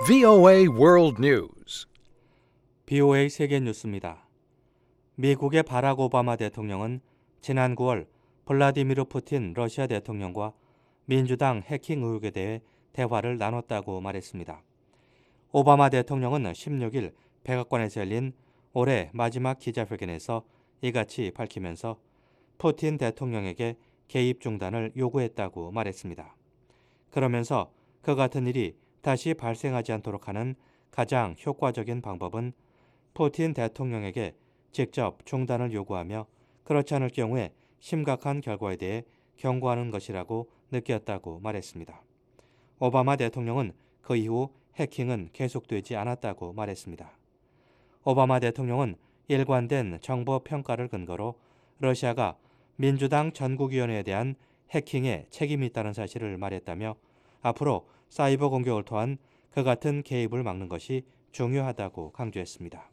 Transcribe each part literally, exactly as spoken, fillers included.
브이오에이 World News. 브이오에이 세계 뉴스입니다. 미국의 바락 오바마 대통령은 지난 구월 블라디미르 푸틴 러시아 대통령과 민주당 해킹 의혹에 대해 대화를 나눴다고 말했습니다. 오바마 대통령은 십육 일 백악관에서 열린 올해 마지막 기자회견에서 이같이 밝히면서 푸틴 대통령에게 개입 중단을 요구했다고 말했습니다. 그러면서 그 같은 일이 다시 발생하지 않도록 하는 가장 효과적인 방법은 푸틴 대통령에게 직접 중단을 요구하며 그렇지 않을 경우에 심각한 결과에 대해 경고하는 것이라고 느꼈다고 말했습니다. 오바마 대통령은 그 이후 해킹은 계속되지 않았다고 말했습니다. 오바마 대통령은 일관된 정보 평가를 근거로 러시아가 민주당 전국위원회에 대한 해킹에 책임이 있다는 사실을 말했다며 앞으로 사이버 공격을 통한 그 같은 개입을 막는 것이 중요하다고 강조했습니다.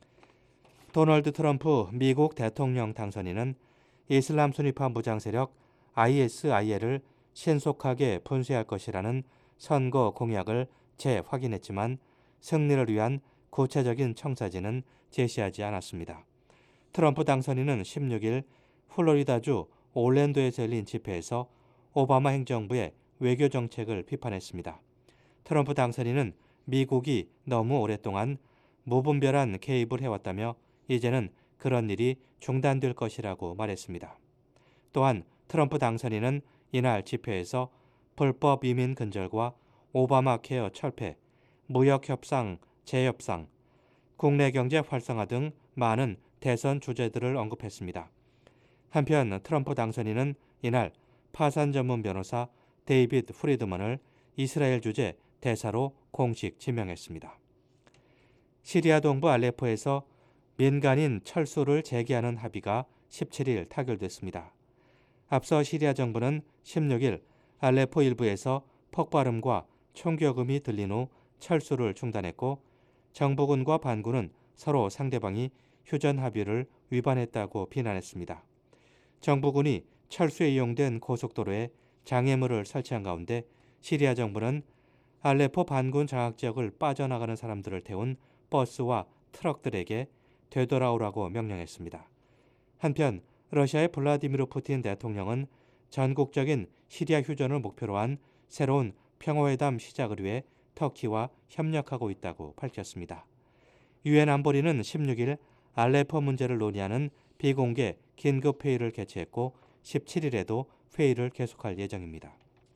도널드 트럼프 미국 대통령 당선인은 이슬람 순위파 무장 세력 아이에스아이엘을 신속하게 분쇄할 것이라는 선거 공약을 재확인했지만 승리를 위한 구체적인 청사진은 제시하지 않았습니다. 트럼프 당선인은 십육 일 플로리다주 올랜도에서 열린 집회에서 오바마 행정부의 외교 정책을 비판했습니다. 트럼프 당선인은 미국이 너무 오랫동안 무분별한 개입을 해왔다며 이제는 그런 일이 중단될 것이라고 말했습니다. 또한 트럼프 당선인은 이날 집회에서 불법 이민 근절과 오바마 케어 철폐, 무역협상 재협상, 국내 경제 활성화 등 많은 대선 주제들을 언급했습니다. 한편 트럼프 당선인은 이날 파산 전문 변호사 데이비드 프리드먼을 이스라엘 주재 대사로 공식 지명했습니다. 시리아 동부 알레포에서 민간인 철수를 재개하는 합의가 십칠 일 타결됐습니다. 앞서 시리아 정부는 십육 일 알레포 일부에서 폭발음과 총격음이 들린 후 철수를 중단했고 정부군과 반군은 서로 상대방이 휴전 합의를 위반했다고 비난했습니다. 정부군이 철수에 이용된 고속도로에 장애물을 설치한 가운데 시리아 정부는 알레포 반군 장악 지역을 빠져나가는 사람들을 태운 버스와 트럭들에게 되돌아오라고 명령했습니다. 한편 러시아의 블라디미르 푸틴 대통령은 전국적인 시리아 휴전을 목표로 한 새로운 평화회담 시작을 위해 터키와 협력하고 있다고 밝혔습니다. 유엔 안보리는 십육 일 알레포 문제를 논의하는 비공개 긴급회의를 개최했고 십칠 일에도 회의를 계속할 예정입니다.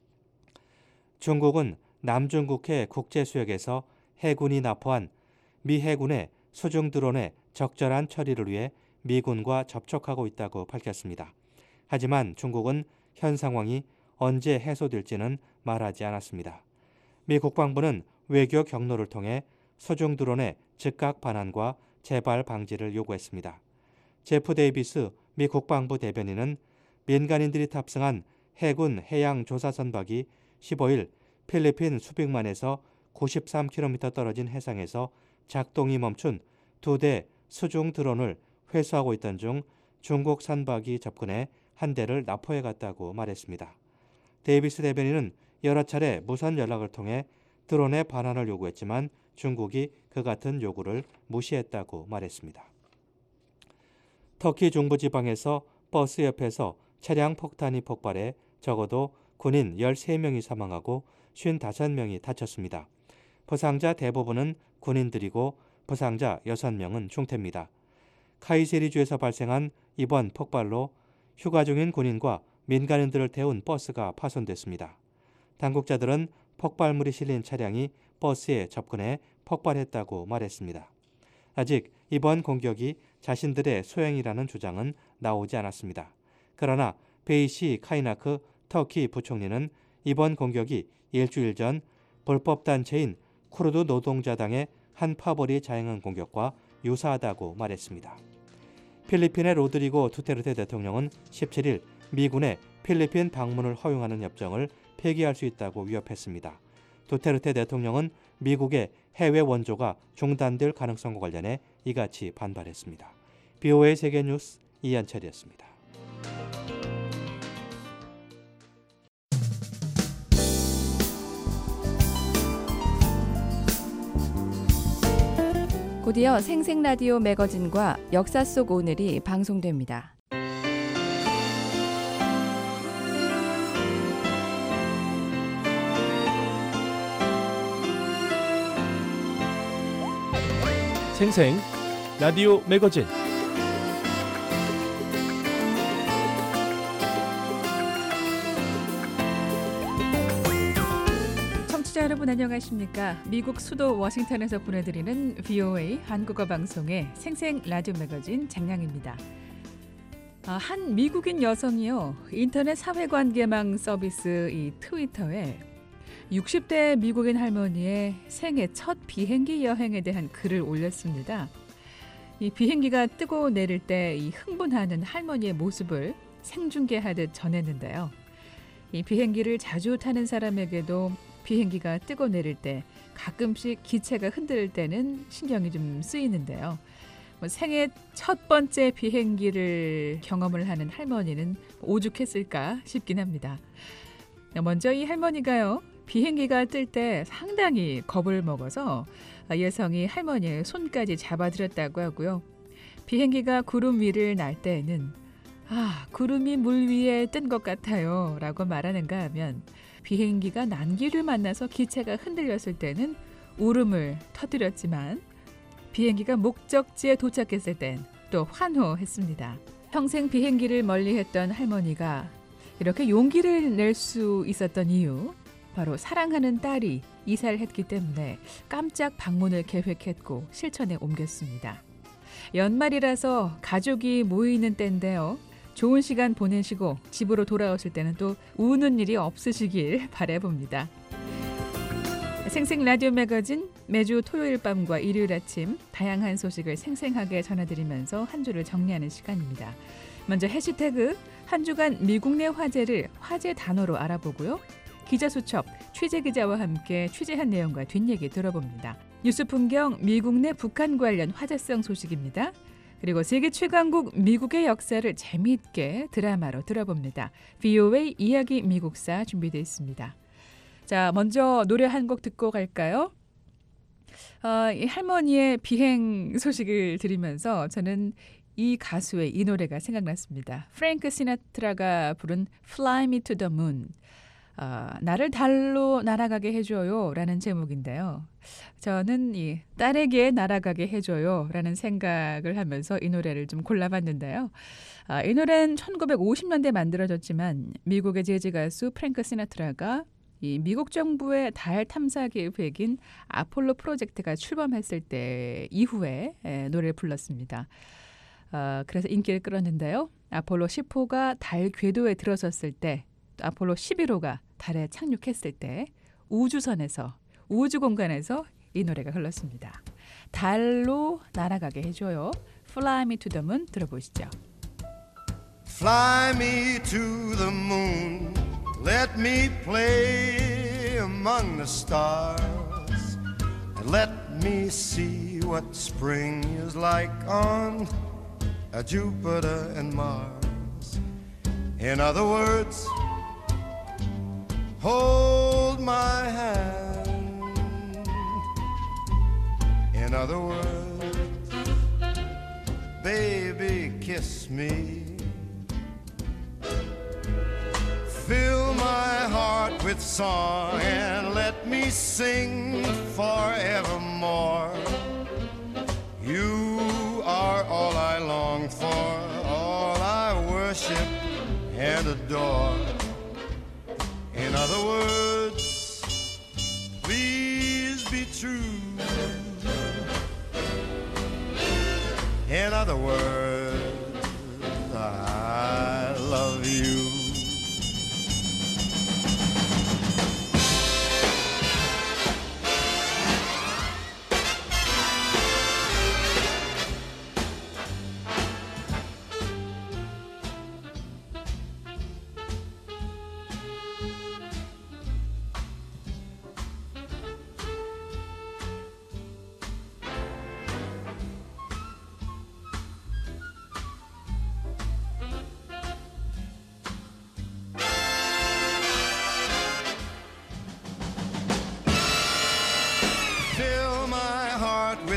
중국은 남중국해 국제수역에서 해군이 납포한 미 해군의 수중 드론의 적절한 처리를 위해 미군과 접촉하고 있다고 밝혔습니다. 하지만 중국은 현 상황이 언제 해소될지는 말하지 않았습니다. 미 국방부는 외교 경로를 통해 수중 드론의 즉각 반환과 재발 방지를 요구했습니다. 제프 데이비스 미 국방부 대변인은 민간인들이 탑승한 해군 해양조사선박이 십오 일 필리핀 수빅만에서 구십삼 킬로미터 떨어진 해상에서 작동이 멈춘 두 대 수중 드론을 회수하고 있던 중 중국 선박이 접근해 한 대를 납포해 갔다고 말했습니다. 데이비스 대변인은 여러 차례 무선 연락을 통해 드론의 반환을 요구했지만 중국이 그 같은 요구를 무시했다고 말했습니다. 터키 중부지방에서 버스 옆에서 차량 폭탄이 폭발해 적어도 군인 열세 명이 사망하고 오십오 명이 다쳤습니다. 부상자 대부분은 군인들이고 부상자 여섯 명은 중태입니다. 카이세리주에서 발생한 이번 폭발로 휴가 중인 군인과 민간인들을 태운 버스가 파손됐습니다. 당국자들은 폭발물이 실린 차량이 버스에 접근해 폭발했다고 말했습니다. 아직 이번 공격이 자신들의 소행이라는 주장은 나오지 않았습니다. 그러나 베이시 카이나크 터키 부총리는 이번 공격이 일주일 전 불법 단체인 쿠르드 노동자당의 한 파벌이 자행한 공격과 유사하다고 말했습니다. 필리핀의 로드리고 두테르테 대통령은 십칠 일 미군의 필리핀 방문을 허용하는 협정을 폐기할 수 있다고 위협했습니다. 두테르테 대통령은 미국의 해외 원조가 중단될 가능성과 관련해 이같이 반발했습니다. 브이오에이 세계뉴스 이한철이었습니다. 곧이어 생생라디오 매거진과 역사 속 오늘이 방송됩니다. 생생 라디오 매거진 청취자 여러분 안녕하십니까? 미국 수도 워싱턴에서 보내드리는 브이오에이 한국어 방송의 생생 라디오 매거진 장량입니다. 아, 한 미국인 여성이요, 인터넷 사회관계망 서비스 이 트위터에 육십 대 미국인 할머니의 생애 첫 비행기 여행에 대한 글을 올렸습니다. 이 비행기가 뜨고 내릴 때 이 흥분하는 할머니의 모습을 생중계하듯 전했는데요. 이 비행기를 자주 타는 사람에게도 비행기가 뜨고 내릴 때 가끔씩 기체가 흔들릴 때는 신경이 좀 쓰이는데요. 뭐 생애 첫 번째 비행기를 경험을 하는 할머니는 오죽했을까 싶긴 합니다. 먼저 이 할머니가요, 비행기가 뜰 때 상당히 겁을 먹어서 여성이 할머니의 손까지 잡아들였다고 하고요. 비행기가 구름 위를 날 때에는 아, 구름이 물 위에 뜬 것 같아요 라고 말하는가 하면, 비행기가 난기를 만나서 기체가 흔들렸을 때는 울음을 터뜨렸지만 비행기가 목적지에 도착했을 땐 또 환호했습니다. 평생 비행기를 멀리했던 할머니가 이렇게 용기를 낼 수 있었던 이유, 바로 사랑하는 딸이 이사를 했기 때문에 깜짝 방문을 계획했고 실천에 옮겼습니다. 연말이라서 가족이 모이는 때인데요. 좋은 시간 보내시고 집으로 돌아오실 때는 또 우는 일이 없으시길 바라봅니다. 생생 라디오 매거진 매주 토요일 밤과 일요일 아침 다양한 소식을 생생하게 전해드리면서 한 주를 정리하는 시간입니다. 먼저 해시태그 한 주간 미국 내 화제를 화제 단어로 알아보고요. 기자수첩 취재기자와 함께 취재한 내용과 뒷얘기 들어봅니다. 뉴스 풍경 미국 내 북한 관련 화제성 소식입니다. 그리고 세계 최강국 미국의 역사를 재미있게 드라마로 들어봅니다. 브이오에이 이야기 미국사 준비되어 있습니다. 자, 먼저 노래 한 곡 듣고 갈까요? 어, 이 할머니의 비행 소식을 들으면서 저는 이 가수의 이 노래가 생각났습니다. 프랭크 시나트라가 부른 Fly Me to the Moon. 어, 나를 달로 날아가게 해줘요 라는 제목인데요. 저는 이 딸에게 날아가게 해줘요 라는 생각을 하면서 이 노래를 좀 골라봤는데요. 아, 이 노래는 천구백오십 년대에 만들어졌지만 미국의 재즈 가수 프랭크 시나트라가 이 미국 정부의 달 탐사 계획인 아폴로 프로젝트가 출범했을 때 이후에 에, 노래를 불렀습니다. 어, 그래서 인기를 끌었는데요. 아폴로 십 호가 달 궤도에 들어섰을 때, 또 아폴로 십일 호가 달에 착륙했을 때 우주선에서, 우주 공간에서 이 노래가 흘렀습니다. 달로 날아가게 해줘요. Fly Me to the Moon 들어보시죠. Fly me to the moon, let me play among the stars, and let me see what spring is like on Jupiter and Mars. In other words, hold my hand. In other words, baby, kiss me. Fill my heart with song and let me sing forevermore. You are all I long for, all I worship and adore. In other words, please be true. In other words, I love you.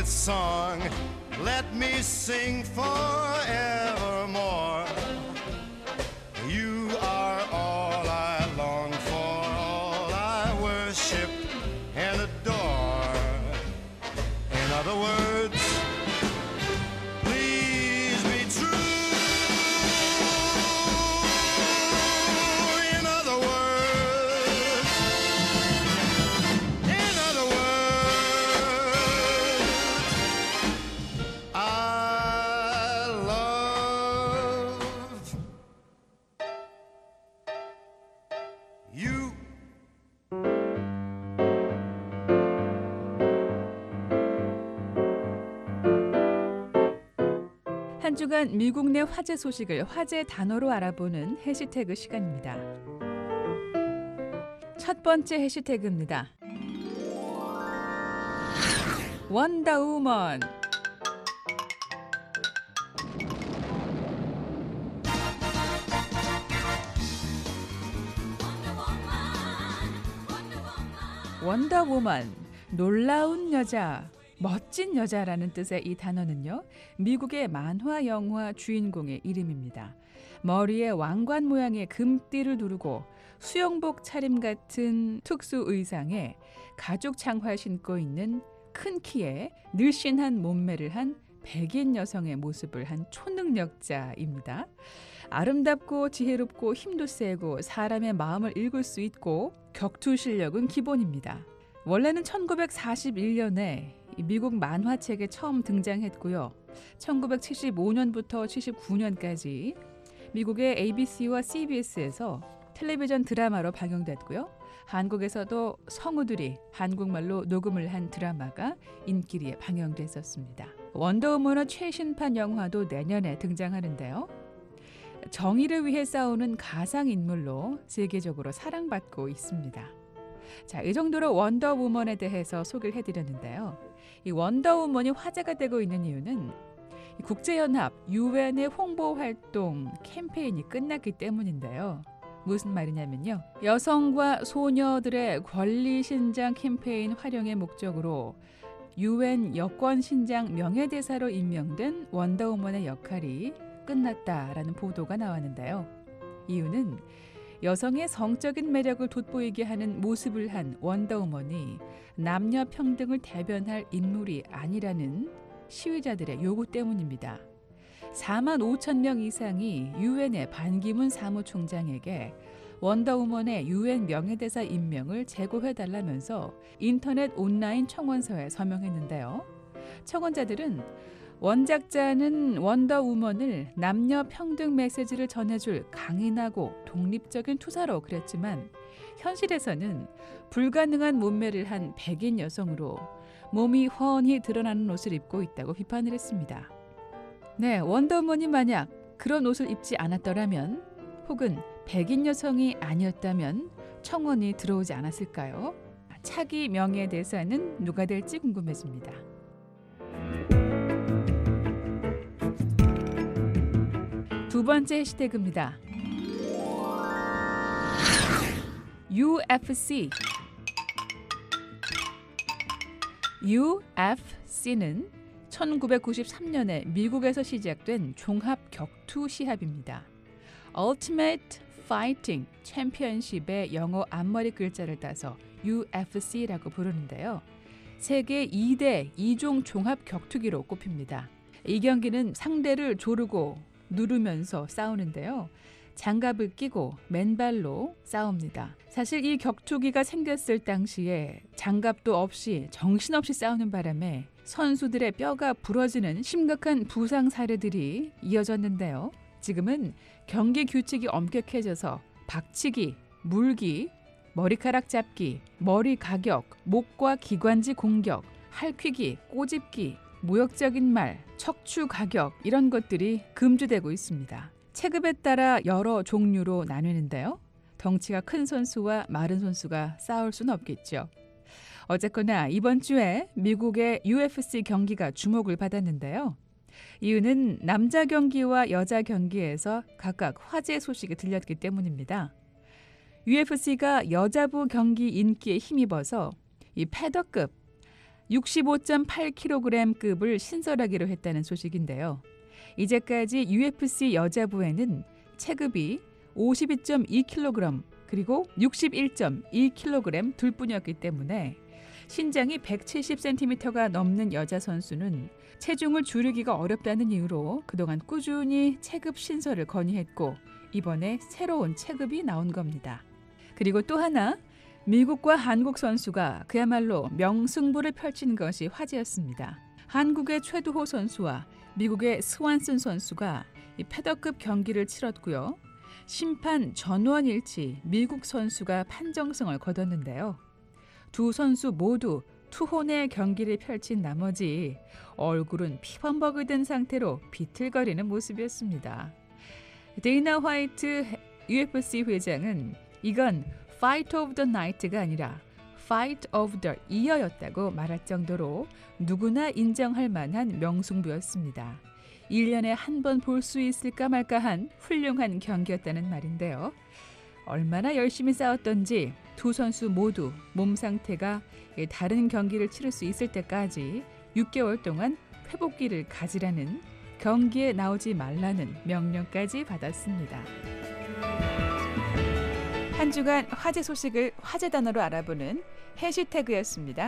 its song. Let me sing forevermore. You are all I long for, all I worship and adore. In other words, please be true. In other words, in other words, I love you. 한 주간 미국 내 화제 소식을 화제 단어로 알아보는 해시태그 시간입니다. 첫 번째 해시태그입니다. 원더우먼. 원더우먼, 놀라운 여자, 멋진 여자라는 뜻의 이 단어는요, 미국의 만화 영화 주인공의 이름입니다. 머리에 왕관 모양의 금띠를 두르고 수영복 차림 같은 특수 의상에 가죽 장화를 신고 있는 큰 키에 늘씬한 몸매를 한 백인 여성의 모습을 한 초능력자입니다. 아름답고 지혜롭고 힘도 세고 사람의 마음을 읽을 수 있고 격투 실력은 기본입니다. 원래는 천구백사십일 년에 미국 만화책에 처음 등장했고요. 천구백칠십오 년부터 칠십구 년까지 미국의 에이비씨와 씨비에스에서 텔레비전 드라마로 방영됐고요. 한국에서도 성우들이 한국말로 녹음을 한 드라마가 인기리에 방영됐었습니다. 원더우먼의 최신판 영화도 내년에 등장하는데요. 정의를 위해 싸우는 가상인물로 세계적으로 사랑받고 있습니다. 자, 이 정도로 원더우먼에 대해서 소개를 해드렸는데요. 이 원더우먼이 화제가 되고 있는 이유는 국제연합 유엔의 홍보활동 캠페인이 끝났기 때문인데요. 무슨 말이냐면요. 여성과 소녀들의 권리 신장 캠페인 활용의 목적으로 유엔 여권 신장 명예대사로 임명된 원더우먼의 역할이 끝났다라는 보도가 나왔는데요. 이유는 여성의 성적인 매력을 돋보이게 하는 모습을 한 원더우먼이 남녀 평등을 대변할 인물이 아니라는 시위자들의 요구 때문입니다. 사만 오천 명 이상이 유엔의 반기문 사무총장에게 원더우먼의 유엔 명예대사 임명을 재고해달라면서 인터넷 온라인 청원서에 서명했는데요. 청원자들은 원작자는 원더우먼을 남녀 평등 메시지를 전해줄 강인하고 독립적인 투사로 그렸지만 현실에서는 불가능한 몸매를 한 백인 여성으로 몸이 훤히 드러나는 옷을 입고 있다고 비판을 했습니다. 네, 원더우먼이 만약 그런 옷을 입지 않았더라면 혹은 백인 여성이 아니었다면 청원이 들어오지 않았을까요? 차기 명예대사는 누가 될지 궁금해집니다. 두 번째 해시태그입니다. 유에프씨. 유에프씨는 천구백구십삼 년에 미국에서 시작된 종합 격투 시합입니다. Ultimate Fighting Championship의 영어 앞머리 글자를 따서 유에프씨라고 부르는데요. 세계 이 대 이종 종합 격투기로 꼽힙니다. 이 경기는 상대를 조르고 누르면서 싸우는데요. 장갑을 끼고 맨발로 싸웁니다. 사실 이 격투기가 생겼을 당시에 장갑도 없이 정신없이 싸우는 바람에 선수들의 뼈가 부러지는 심각한 부상 사례들이 이어졌는데요. 지금은 경기 규칙이 엄격해져서 박치기, 물기, 머리카락 잡기, 머리 가격, 목과 기관지 공격, 할퀴기, 꼬집기, 모욕적인 말, 척추 가격 이런 것들이 금지되고 있습니다. 체급에 따라 여러 종류로 나뉘는데요. 덩치가 큰 선수와 마른 선수가 싸울 수는 없겠죠. 어쨌거나 이번 주에 미국의 유에프씨 경기가 주목을 받았는데요. 이유는 남자 경기와 여자 경기에서 각각 화제 소식이 들렸기 때문입니다. 유에프씨가 여자부 경기 인기에 힘입어서 이 패더급 육십오 점 팔 킬로그램급을 신설하기로 했다는 소식인데요. 이제까지 유에프씨 여자부에는 체급이 오십이 점 이 킬로그램 그리고 육십일 점 이 킬로그램 둘뿐이었기 때문에 신장이 백칠십 센티미터가 넘는 여자 선수는 체중을 줄이기가 어렵다는 이유로 그동안 꾸준히 체급 신설을 건의했고 이번에 새로운 체급이 나온 겁니다. 그리고 또 하나 미국과 한국 선수가 그야말로 명승부를 펼친 것이 화제였습니다. 한국의 최두호 선수와 미국의 스완슨 선수가 이 패더급 경기를 치렀고요. 심판 전원일치 미국 선수가 판정승을 거뒀는데요. 두 선수 모두 투혼의 경기를 펼친 나머지 얼굴은 피범벅이 된 상태로 비틀거리는 모습이었습니다. 데이나 화이트 유에프씨 회장은 이건 Fight of the Night가 아니라 Fight of the Year였다고 말할 정도로 누구나 인정할 만한 명승부였습니다. 일 년에 한 번 볼 수 있을까 말까한 훌륭한 경기였다는 말인데요. 얼마나 열심히 싸웠던지 두 선수 모두 몸 상태가 다른 경기를 치를 수 있을 때까지 육 개월 동안 회복기를 가지라는, 경기에 나오지 말라는 명령까지 받았습니다. 한 주간 화제 소식을 화제 단어로 알아보는 해시태그였습니다.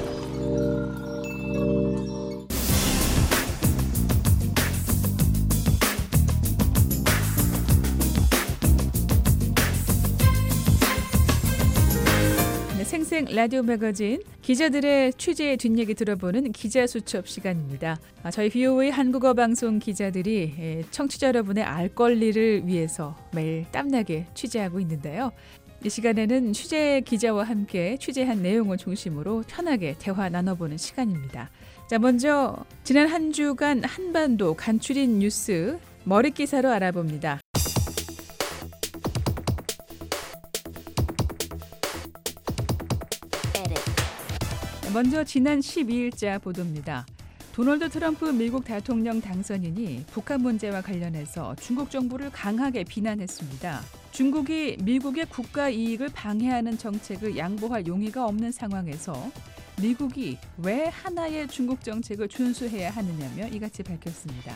생생 라디오 매거진 기자들의 취재 뒷얘기 들어보는 기자수첩 시간입니다. 저희 비오에이 한국어 방송 기자들이 청취자 여러분의 알 권리를 위해서 매일 땀나게 취재하고 있는데요. 이 시간에는 취재 기자와 함께 취재한 내용을 중심으로 편하게 대화 나눠보는 시간입니다. 자, 먼저 지난 한 주간 한반도 간추린 뉴스 머릿기사로 알아봅니다. 먼저 지난 십이 일자 보도입니다. 도널드 트럼프 미국 대통령 당선인이 북한 문제와 관련해서 중국 정부를 강하게 비난했습니다. 중국이 미국의 국가 이익을 방해하는 정책을 양보할 용의가 없는 상황에서 미국이 왜 하나의 중국 정책을 준수해야 하느냐며 이같이 밝혔습니다.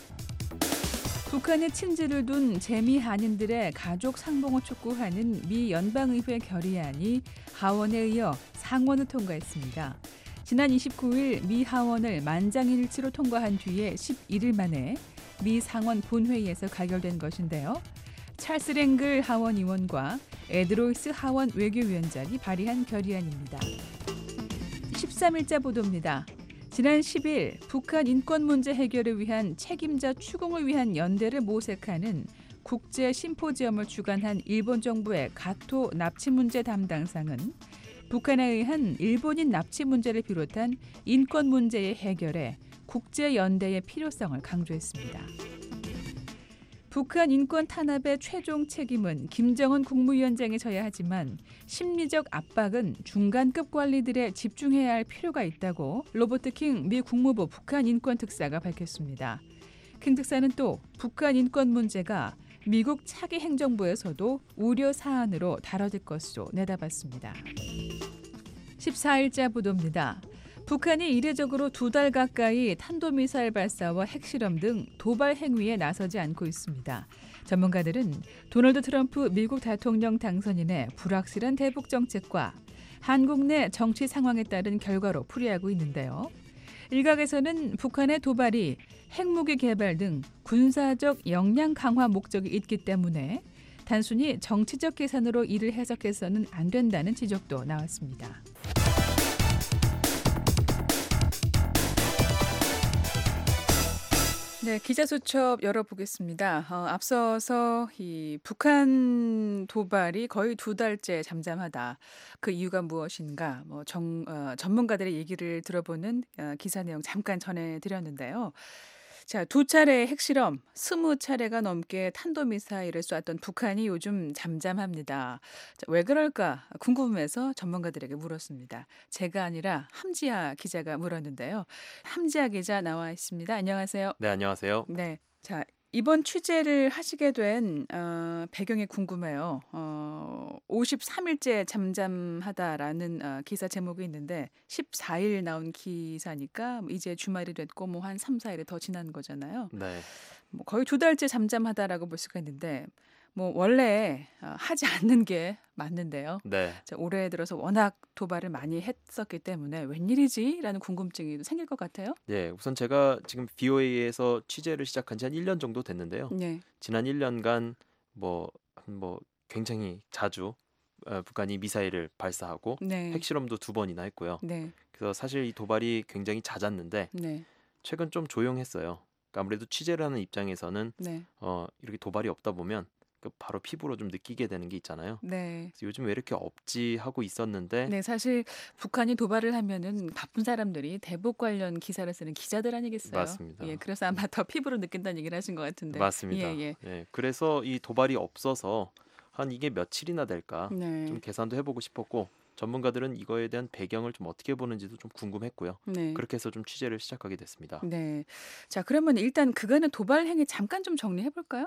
북한의 친지를 둔 재미 한인들의 가족 상봉을 촉구하는 미 연방의회 결의안이 하원에 이어 상원을 통과했습니다. 지난 이십구일 미 하원을 만장일치로 통과한 뒤에 십일 일 만에 미 상원 본회의에서 가결된 것인데요. 찰스 랭글 하원 의원과 에드로이스 하원 외교위원장이 발의한 결의안입니다. 십삼 일자 보도입니다. 지난 십일 북한 인권 문제 해결을 위한 책임자 추궁을 위한 연대를 모색하는 국제 심포지엄을 주관한 일본 정부의 가토 납치 문제 담당상은 북한에 의한 일본인 납치 문제를 비롯한 인권 문제의 해결에 국제 연대의 필요성을 강조했습니다. 북한 인권 탄압의 최종 책임은 김정은 국무위원장이 져야 하지만 심리적 압박은 중간급 관리들에 집중해야 할 필요가 있다고 로버트 킹 미 국무부 북한 인권 특사가 밝혔습니다. 킹 특사는 또 북한 인권 문제가 미국 차기 행정부에서도 우려 사안으로 다뤄질 것으로 내다봤습니다. 십사 일자 보도입니다. 북한이 이례적으로 두 달 가까이 탄도미사일 발사와 핵실험 등 도발 행위에 나서지 않고 있습니다. 전문가들은 도널드 트럼프 미국 대통령 당선인의 불확실한 대북 정책과 한국 내 정치 상황에 따른 결과로 풀이하고 있는데요. 일각에서는 북한의 도발이 핵무기 개발 등 군사적 역량 강화 목적이 있기 때문에 단순히 정치적 계산으로 이를 해석해서는 안 된다는 지적도 나왔습니다. 네, 기자수첩 열어보겠습니다. 어, 앞서서 이 북한 도발이 거의 두 달째 잠잠하다. 그 이유가 무엇인가? 뭐 정, 어, 전문가들의 얘기를 들어보는 어, 기사 내용 잠깐 전해드렸는데요. 자, 두 차례 핵실험, 스무 차례가 넘게 탄도미사일을 쏘았던 북한이 요즘 잠잠합니다. 자, 왜 그럴까 궁금해서 전문가들에게 물었습니다. 제가 아니라 함지아 기자가 물었는데요. 함지아 기자 나와 있습니다. 안녕하세요. 네, 안녕하세요. 네, 자 이번 취재를 하시게 된 어, 배경이 궁금해요. 어, 오십삼 일째 잠잠하다라는 어, 기사 제목이 있는데 십사 일 나온 기사니까 이제 주말이 됐고 뭐 한 삼, 사 일이 더 지난 거잖아요. 네. 뭐 거의 두 달째 잠잠하다라고 볼 수가 있는데 뭐 원래 어, 하지 않는 게 맞는데요. 네. 자, 올해 들어서 워낙 도발을 많이 했었기 때문에 웬일이지라는 궁금증이 생길 것 같아요. 예, 우선 제가 지금 비오에이에서 취재를 시작한 지 한 일 년 정도 됐는데요. 네, 지난 일 년간 뭐, 뭐 굉장히 자주 어, 북한이 미사일을 발사하고 네, 핵실험도 두 번이나 했고요. 네, 그래서 사실 이 도발이 굉장히 잦았는데 네, 최근 좀 조용했어요. 그러니까 아무래도 취재를 하는 입장에서는 네, 어, 이렇게 도발이 없다 보면 그 바로 피부로 좀 느끼게 되는 게 있잖아요. 네. 그래서 요즘 왜 이렇게 없지 하고 있었는데 네, 사실 북한이 도발을 하면은 바쁜 사람들이 대북 관련 기사를 쓰는 기자들 아니겠어요? 맞습니다. 예, 그래서 아마 더 피부로 느낀다는 얘기를 하신 것 같은데. 맞습니다. 예, 예. 예, 그래서 이 도발이 없어서 한 이게 며칠이나 될까 네, 좀 계산도 해보고 싶었고 전문가들은 이거에 대한 배경을 좀 어떻게 보는지도 좀 궁금했고요. 네. 그렇게 해서 좀 취재를 시작하게 됐습니다. 네. 자, 그러면 일단 그간의 도발 행위 잠깐 좀 정리해 볼까요?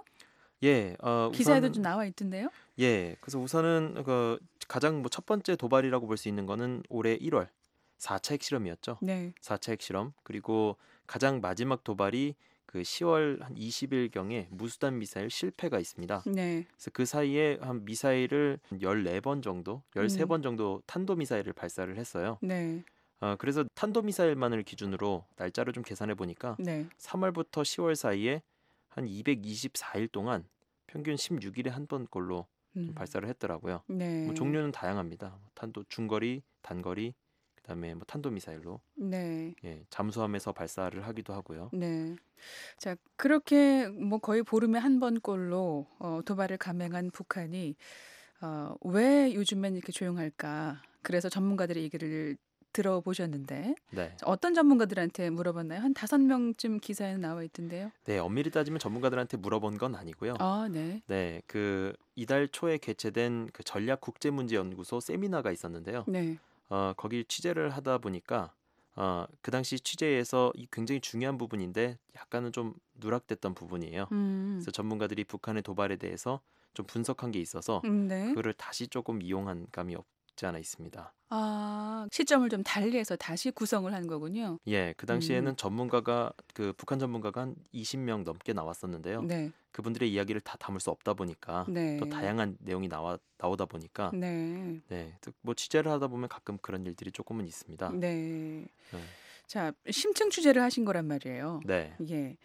예, 어, 기사에도 우선 좀 나와 있던데요. 예, 그래서 우선은 그 가장 뭐 첫 번째 도발이라고 볼 수 있는 거는 올해 일월 사 차 핵실험이었죠. 네, 사 차 핵실험 그리고 가장 마지막 도발이 그 시월 한 이십 일경에 무수단 미사일 실패가 있습니다. 네, 그래서 그 사이에 한 미사일을 열네 번 정도, 열세 번 정도 탄도 미사일을 발사를 했어요. 네, 어, 그래서 탄도 미사일만을 기준으로 날짜를 좀 계산해 보니까 네. 삼월부터 시월 사이에 한 이백이십사 일 동안 평균 십육 일에 한 번꼴로 음, 발사를 했더라고요. 네, 뭐 종류는 다양합니다. 탄도 중거리, 단거리, 그다음에 뭐 탄도 미사일로 네. 예, 잠수함에서 발사를 하기도 하고요. 네. 자, 그렇게 뭐 거의 보름에 한 번꼴로 어, 도발을 감행한 북한이 어, 왜 요즘엔 이렇게 조용할까? 그래서 전문가들의 얘기를 들어보셨는데 네. 어떤 전문가들한테 물어봤나요? 한 다섯 명쯤 기사에 나와 있던데요. 네, 엄밀히 따지면 전문가들한테 물어본 건 아니고요. 아, 네. 네, 그 이달 초에 개최된 그 전략 국제문제연구소 세미나가 있었는데요. 네. 어, 거기 취재를 하다 보니까 어, 그 당시 취재에서 이 굉장히 중요한 부분인데 약간은 좀 누락됐던 부분이에요. 음. 그래서 전문가들이 북한의 도발에 대해서 좀 분석한 게 있어서 음, 네. 그거를 다시 조금 이용한 감이 없지 않아 있습니다. 아, 시점을 좀 달리해서 다시 구성을 한 거군요. 예, 그 당시에는 음. 전문가가 그 북한 전문가가 한 이십 명 넘게 나왔었는데요. 네. 그분들의 이야기를 다 담을 수 없다 보니까 네. 또 다양한 내용이 나와 나오다 보니까 네. 네, 뭐 취재를 하다 보면 가끔 그런 일들이 조금은 있습니다. 네. 네. 자, 심층 취재를 하신 거란 말이에요. 네. 예.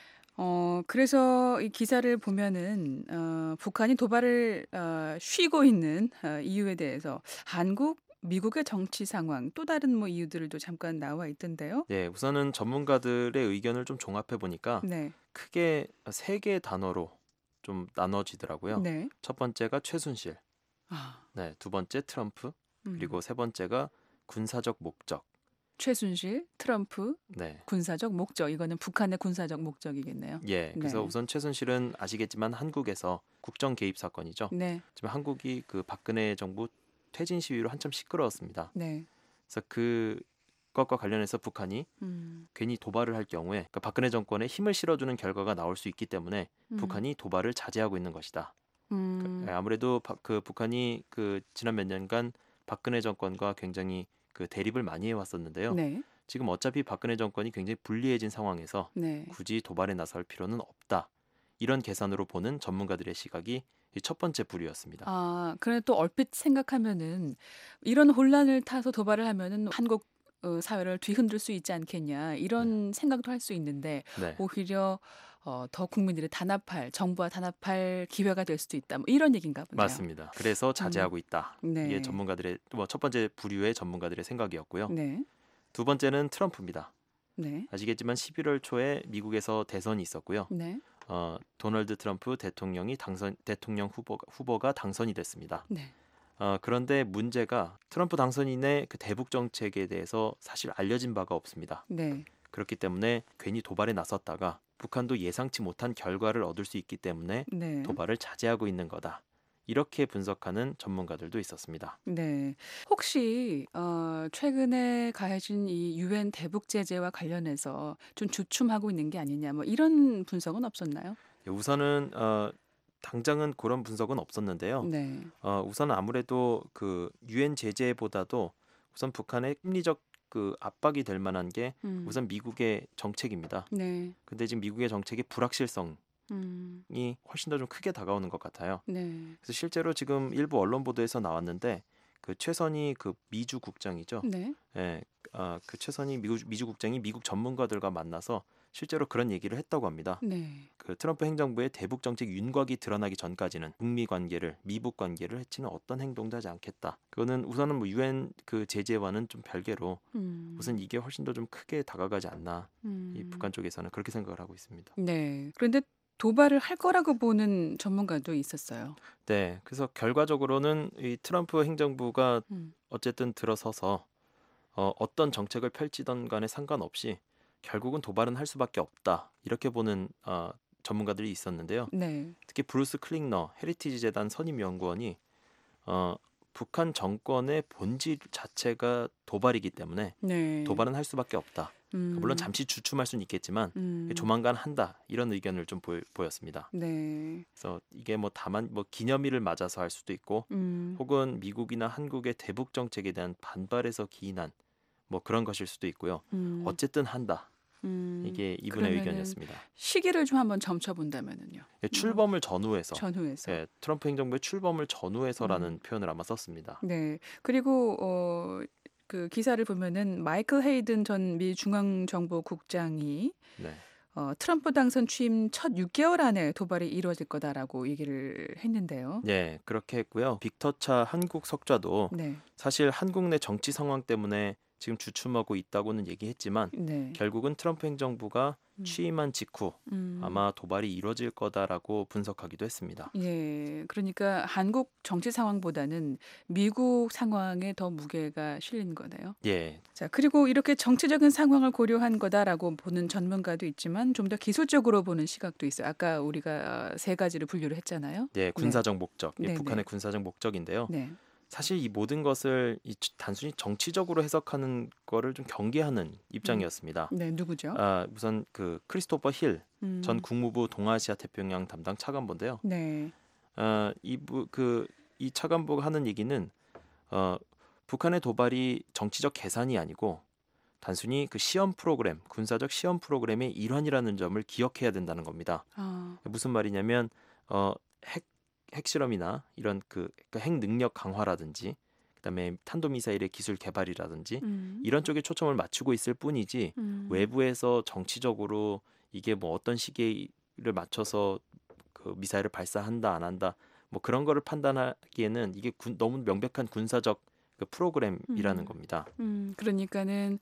어, 그래서 이 기사를 보면은 어, 북한이 도발을 어, 쉬고 있는 어, 이유에 대해서 한국, 미국의 정치 상황, 또 다른 뭐 이유들도 잠깐 나와 있던데요. 네, 우선은 전문가들의 의견을 좀 종합해 보니까 네, 크게 세 개의 단어로 좀 나눠지더라고요. 네. 첫 번째가 최순실, 아, 네, 두 번째 트럼프, 음. 그리고 세 번째가 군사적 목적. 최순실, 트럼프, 네. 군사적 목적. 이거는 북한의 군사적 목적이겠네요. 예, 그래서 네. 우선 최순실은 아시겠지만 한국에서 국정 개입 사건이죠. 네, 지금 한국이 그 박근혜 정부 퇴진 시위로 한참 시끄러웠습니다. 네. 그래서 그것과 관련해서 북한이 음, 괜히 도발을 할 경우에 그러니까 박근혜 정권에 힘을 실어주는 결과가 나올 수 있기 때문에 음, 북한이 도발을 자제하고 있는 것이다. 음, 예, 아무래도 바- 그 북한이 그 지난 몇 년간 박근혜 정권과 굉장히 그 대립을 많이 해왔었는데요. 네, 지금 어차피 박근혜 정권이 굉장히 불리해진 상황에서 네. 굳이 도발에 나설 필요는 없다. 이런 계산으로 보는 전문가들의 시각이 이첫 번째 부류였습니다. 아, 그래 또 얼핏 생각하면은 이런 혼란을 타서 도발을 하면은 한국 어, 사회를 뒤흔들 수 있지 않겠냐 이런 생각도 할 수 있는데 네, 오히려 어, 더 국민들이 단합할 정부와 단합할 기회가 될 수도 있다. 뭐 이런 얘기인가 보네요. 맞습니다. 그래서 자제하고 있다. 네. 이게 전문가들의 뭐 첫 번째 부류의 전문가들의 생각이었고요. 네, 두 번째는 트럼프입니다. 네, 아시겠지만 십일월 초에 미국에서 대선이 있었고요. 네, 어, 도널드 트럼프 대통령이 당선 대통령 후보, 후보가 당선이 됐습니다. 네. 어, 그런데 문제가 트럼프 당선인의 그 대북 정책에 대해서 사실 알려진 바가 없습니다. 네. 그렇기 때문에 괜히 도발에 나섰다가 북한도 예상치 못한 결과를 얻을 수 있기 때문에 네. 도발을 자제하고 있는 거다. 이렇게 분석하는 전문가들도 있었습니다. 네. 혹시 어, 최근에 가해진 이 유엔 대북 제재와 관련해서 좀 주춤하고 있는 게 아니냐 뭐 이런 분석은 없었나요? 예, 우선은 어, 당장은 그런 분석은 없었는데요. 네. 어, 우선 아무래도 그 유엔 제재보다도 우선 북한의 심리적 그 압박이 될 만한 게 음. 우선 미국의 정책입니다. 네. 근데 지금 미국의 정책의 불확실성이 음. 훨씬 더 좀 크게 다가오는 것 같아요. 네. 그래서 실제로 지금 일부 언론 보도에서 나왔는데 그 최선희 그 미주 국장이죠. 네. 예, 아, 그 최선희 미국, 미주 국장이 미국 전문가들과 만나서 실제로 그런 얘기를 했다고 합니다. 네. 그 트럼프 행정부의 대북 정책 윤곽이 드러나기 전까지는 북미 관계를 미북 관계를 해치는 어떤 행동도 하지 않겠다. 그거는 우선은 뭐 유엔 그 제재와는 좀 별개로 음. 우선 이게 훨씬 더 좀 크게 다가가지 않나. 음. 이 북한 쪽에서는 그렇게 생각을 하고 있습니다. 네. 그런데 도발을 할 거라고 보는 전문가도 있었어요. 네, 그래서 결과적으로는 이 트럼프 행정부가 음. 어쨌든 들어서서 어, 어떤 정책을 펼치던 간에 상관없이 결국은 도발은 할 수밖에 없다. 이렇게 보는 어, 전문가들이 있었는데요. 네. 특히 브루스 클링너 헤리티지 재단 선임 연구원이 어, 북한 정권의 본질 자체가 도발이기 때문에 네. 도발은 할 수밖에 없다. 음. 물론 잠시 주춤할 수는 있겠지만 음. 조만간 한다. 이런 의견을 좀 보여, 보였습니다. 네. 그래서 이게 뭐 다만 뭐 기념일을 맞아서 할 수도 있고 음. 혹은 미국이나 한국의 대북 정책에 대한 반발에서 기인한 뭐 그런 것일 수도 있고요. 음. 어쨌든 한다. 음. 이게 이분의 그러면은 의견이었습니다. 시기를 좀 한번 점쳐본다면은요. 예, 출범을 전후해서 전후에서. 예, 트럼프 행정부의 출범을 전후해서라는 음. 표현을 아마 썼습니다. 네. 그리고 어, 그 기사를 보면은 마이클 헤이든 전 미 중앙정보국장이 네. 어, 트럼프 당선 취임 첫 육 개월 안에 도발이 이루어질 거다라고 얘기를 했는데요. 예, 그렇게 했고요. 빅터차 한국 석좌도 네. 사실 한국 내 정치 상황 때문에 지금 주춤하고 있다고는 얘기했지만 네. 결국은 트럼프 행정부가 음. 취임한 직후 음. 아마 도발이 이루어질 거다라고 분석하기도 했습니다. 예, 그러니까 한국 정치 상황보다는 미국 상황에 더 무게가 실린 거네요. 예, 자, 그리고 이렇게 정치적인 상황을 고려한 거다라고 보는 전문가도 있지만 좀 더 기술적으로 보는 시각도 있어요. 아까 우리가 세 가지를 분류를 했잖아요. 예, 군사적 목적, 예, 네, 북한의 네. 군사적 목적인데요. 네. 사실 이 모든 것을 이 주- 단순히 정치적으로 해석하는 거를 좀 경계하는 입장이었습니다. 네, 누구죠? 아, 우선 그 크리스토퍼 힐 음. 전 국무부 동아시아 태평양 담당 차관보인데요. 네. 아, 이부 그 이 차관보가 하는 얘기는 어, 북한의 도발이 정치적 계산이 아니고 단순히 그 시험 프로그램, 군사적 시험 프로그램의 일환이라는 점을 기억해야 된다는 겁니다. 아, 무슨 말이냐면 어, 핵 핵실험이나 이런 그, 그 핵 능력 강화라든지 그다음에 탄도 미사일의 기술 개발이라든지 음. 이런 쪽에 초점을 맞추고 있을 뿐이지 음. 외부에서 정치적으로 이게 뭐 어떤 시기를 맞춰서 그 미사일을 발사한다 안 한다 뭐 그런 거를 판단하기에는 이게 군, 너무 명백한 군사적 그 프로그램이라는 음. 겁니다. 음, 그러니까는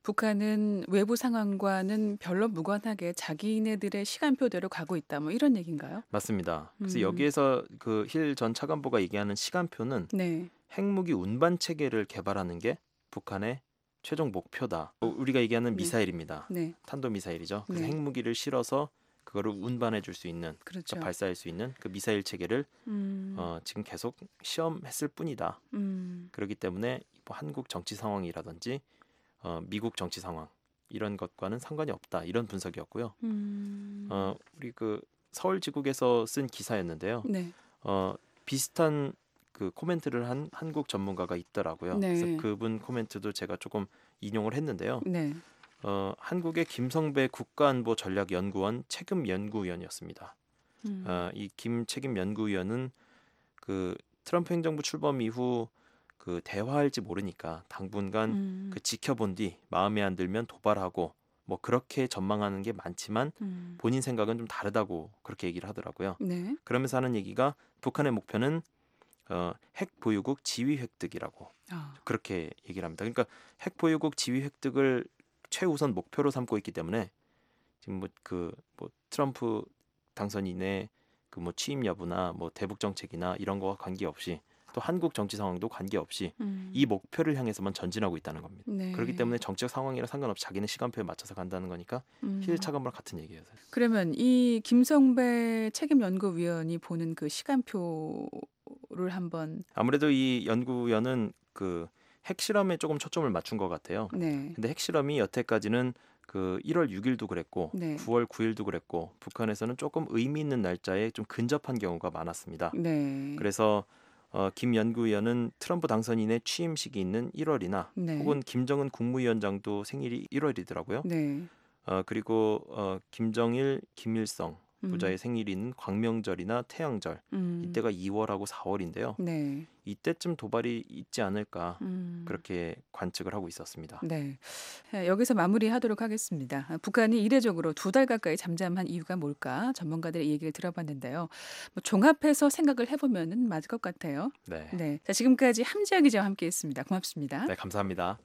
북한은 외부 상황과는 별로 무관하게 자기네들의 시간표대로 가고 있다. 뭐 이런 얘기인가요? 맞습니다. 그래서 음. 여기에서 그 힐 전 차관보가 얘기하는 시간표는 네. 핵무기 운반 체계를 개발하는 게 북한의 최종 목표다. 어, 우리가 얘기하는 네. 미사일입니다. 네. 탄도 미사일이죠. 그래서 네. 핵무기를 실어서 그거를 운반해 줄 수 있는 그렇죠. 그러니까 발사할 수 있는 그 미사일 체계를 음. 어, 지금 계속 시험했을 뿐이다. 음. 그렇기 때문에 뭐 한국 정치 상황이라든지 어, 미국 정치 상황 이런 것과는 상관이 없다. 이런 분석이었고요. 음. 어, 우리 그 서울지국에서 쓴 기사였는데요. 네. 어, 비슷한 그 코멘트를 한 한국 전문가가 있더라고요. 네. 그래서 그분 코멘트도 제가 조금 인용을 했는데요. 네. 어, 한국의 김성배 국가안보전략연구원 책임연구위원이었습니다. 음. 어, 이 김 책임연구위원은 그 트럼프 행정부 출범 이후 그 대화할지 모르니까 당분간 음. 그 지켜본 뒤 마음에 안 들면 도발하고 뭐 그렇게 전망하는 게 많지만 음. 본인 생각은 좀 다르다고 그렇게 얘기를 하더라고요. 네. 그러면서 하는 얘기가 북한의 목표는 어, 핵 보유국 지위 획득이라고 아. 그렇게 얘기를 합니다. 그러니까 핵 보유국 지위 획득을 최우선 목표로 삼고 있기 때문에 지금 뭐 그 뭐 트럼프 당선 이내 그 뭐 취임 여부나 뭐 대북 정책이나 이런 거와 관계없이 또 한국 정치 상황도 관계없이 음. 이 목표를 향해서만 전진하고 있다는 겁니다. 네. 그렇기 때문에 정치적 상황이랑 상관없이 자기네 시간표에 맞춰서 간다는 거니까 음. 힐 차관보랑 같은 얘기예요. 사실. 그러면 이 김성배 책임연구위원이 보는 그 시간표를 한번 아무래도 이 연구위원은 그 핵실험에 조금 초점을 맞춘 것 같아요. 네. 근데 핵실험이 여태까지는 그 일월 육일도 그랬고 네. 구월 구일도 그랬고 북한에서는 조금 의미 있는 날짜에 좀 근접한 경우가 많았습니다. 네. 그래서 어, 김 연구위원은 트럼프 당선인의 취임식이 있는 일월이나 네. 혹은 김정은 국무위원장도 생일이 일월이더라고요. 네. 어, 그리고 어, 김정일, 김일성 부자의 음. 생일이 있는 광명절이나 태양절 음. 이때가 이월하고 사월인데요. 네. 이때쯤 도발이 있지 않을까 음. 그렇게 관측을 하고 있었습니다. 네. 여기서 마무리하도록 하겠습니다. 북한이 이례적으로 두 달 가까이 잠잠한 이유가 뭘까? 전문가들의 얘기를 들어봤는데요. 뭐 종합해서 생각을 해보면 맞을 것 같아요. 네, 네. 자, 지금까지 함지아 기자와 함께했습니다. 고맙습니다. 네 감사합니다.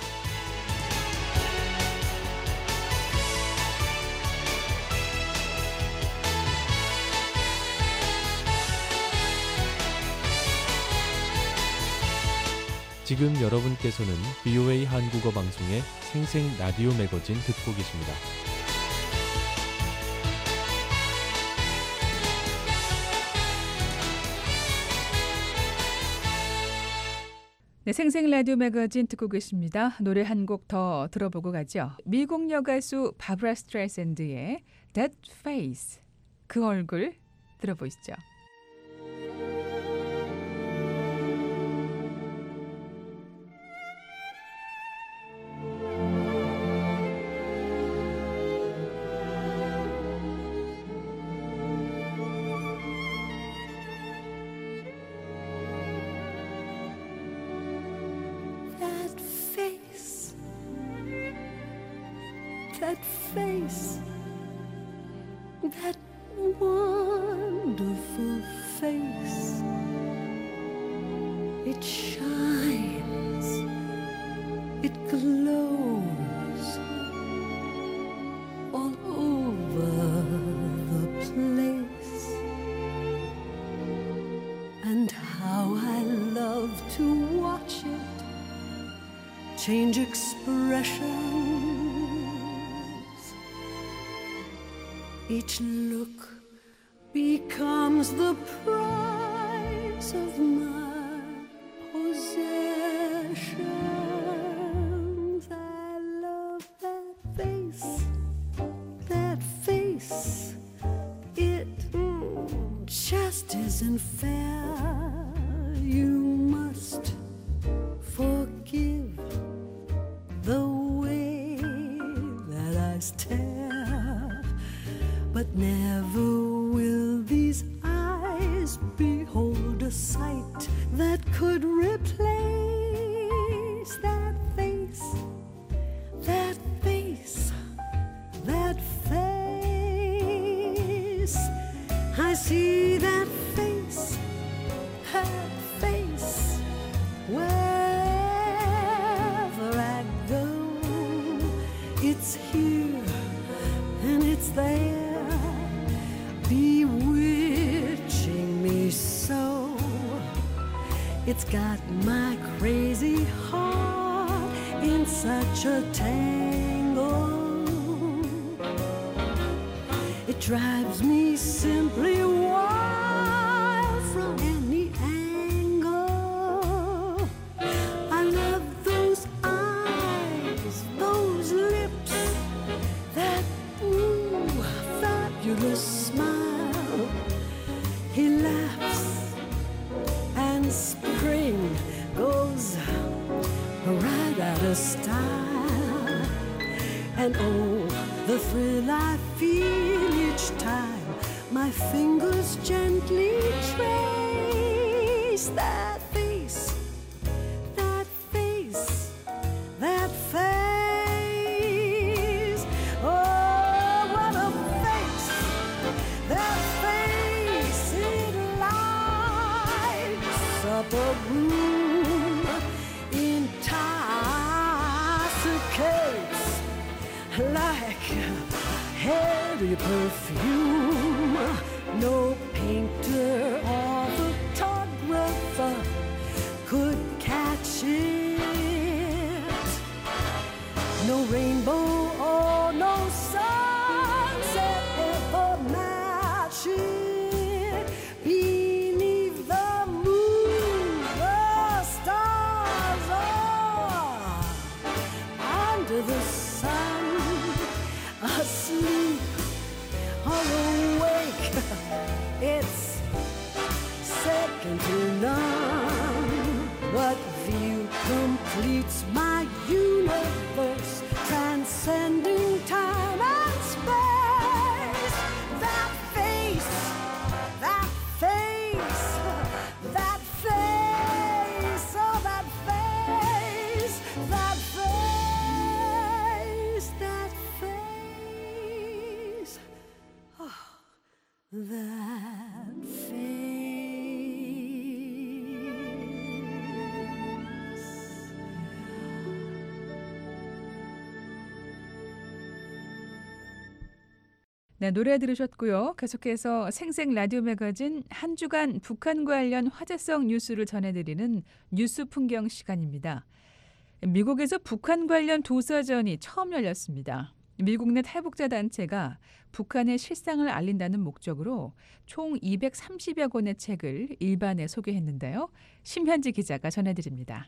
지금 여러분께서는 브이오에이 한국어 방송의 생생 라디오 매거진 듣고 계십니다. 네, 생생 라디오 매거진 듣고 계십니다. 노래 한 곡 더 들어보고 가죠. 미국 여가수 바브라 스트라이샌드의 That Face, 그 얼굴 들어보시죠. That face, that face, that wonderful face. It shines, it glows all over the place. And how I love to watch it change expressions. Each look becomes the prize of my possessions. I love that face, that face. It mm, just isn't fair. You must forgive the way that I stare, but never will these eyes behold a sight that could replace that face, that face, that face. I see that face, that face, wherever I go. It's here and it's there, bewitching me so. It's got my crazy heart in such a tangle. It drives me simply wild from any angle. I love those eyes, those lips, that ooh, fabulous smile. He laughs and spring goes right out of style. And oh, the thrill I feel each time my fingers gently trace that face, that face, that face. Oh, what a face, that face. It lights up a room, intoxicates like heady perfume. No painter or photographer could catch it. No rainbow or no sunset ever match it. Beneath the moon, the stars are under the sun. view completes my universe, transcending time and space. That face, that face, that face, oh that face, that face, that face, oh, that face. 네, 노래 들으셨고요. 계속해서 생생 라디오 매거진 한 주간 북한 관련 화제성 뉴스를 전해드리는 뉴스 풍경 시간입니다. 미국에서 북한 관련 도서전이 처음 열렸습니다. 미국 내 탈북자 단체가 북한의 실상을 알린다는 목적으로 총 이백삼십여 권의 책을 일반에 소개했는데요. 심현지 기자가 전해드립니다.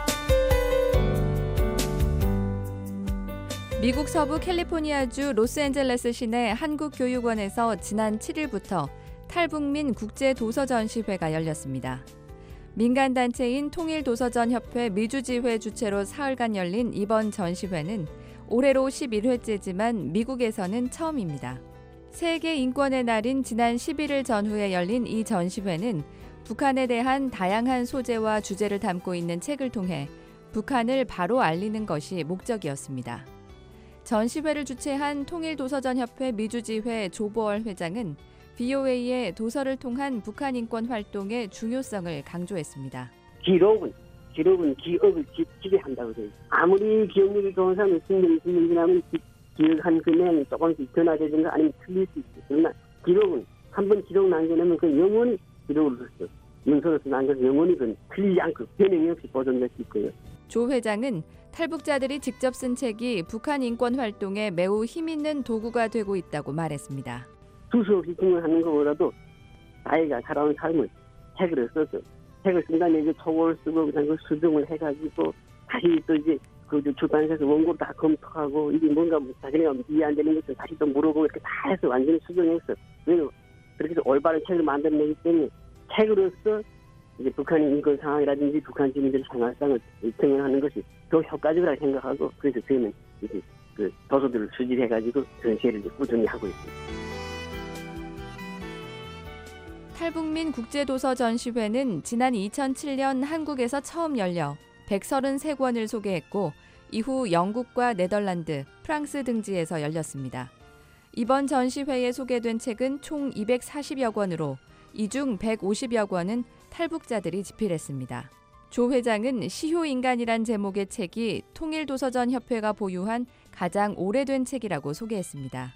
미국 서부 캘리포니아주 로스앤젤레스 시내 한국교육원에서 지난 칠 일부터 탈북민 국제도서전시회가 열렸습니다. 민간단체인 통일도서전협회 미주지회 주최로 사흘간 열린 이번 전시회는 올해로 십일 회째지만 미국에서는 처음입니다. 세계 인권의 날인 지난 십일 일 전후에 열린 이 전시회는 북한에 대한 다양한 소재와 주제를 담고 있는 책을 통해 북한을 바로 알리는 것이 목적이었습니다. 전시회를 주최한 통일도서전협회 미주지회 조보월 회장은 브이오에이의 도서를 통한 북한 인권 활동의 중요성을 강조했습니다. 기록은 기록은 기억을 지, 지배한다고 해요. 아무리 기억력이 좋은 사람은 십 년, 이십 년 지나면 기, 기억한 금액이 조금씩 변화되든가 아니면 틀릴 수 있어요. 그러나 기록은 한 번 기록 남겨놓으면 그 영원히 기록을 했어요. 문서로서 남겨서 영원히 그 틀리지 않고 변형이 없이 보존될 수 있고요. 조 회장은 탈북자들이 직접 쓴 책이 북한 인권 활동에 매우 힘있는 도구가 되고 있다고 말했습니다. 수수 없이 증언하는 것보다도 자기가 살아온 삶을 책으로 써서 책을 쓴 다음에 이제 초고를 쓰고 그다음에 수정을 해가지고 다시 또 이제 그 출판사에서 원고를 다 검토하고 이게 뭔가 자기네가 이해 안 되는 것을 다시 또 물어보고 이렇게 다 해서 완전히 수정했어. 그래서 그렇게 해서 올바른 책을 만들어내기 때문에 책으로서 이제 북한의 인권 상황이라든지 북한 주민들의 생활상을 증언하는 것이 더 효과적이라고 생각하고 그래서 저희는 이제 그 도서들을 수집해가지고 전시회를 꾸준히 하고 있습니다. 탈북민 국제도서 전시회는 지난 이천칠 년 한국에서 처음 열려 백삼십삼 권을 소개했고 이후 영국과 네덜란드, 프랑스 등지에서 열렸습니다. 이번 전시회에 소개된 책은 총 이백사십여 권으로 이 중 백오십여 권은 탈북자들이 집필했습니다. 조 회장은 시효인간이란 제목의 책이 통일도서전협회가 보유한 가장 오래된 책이라고 소개했습니다.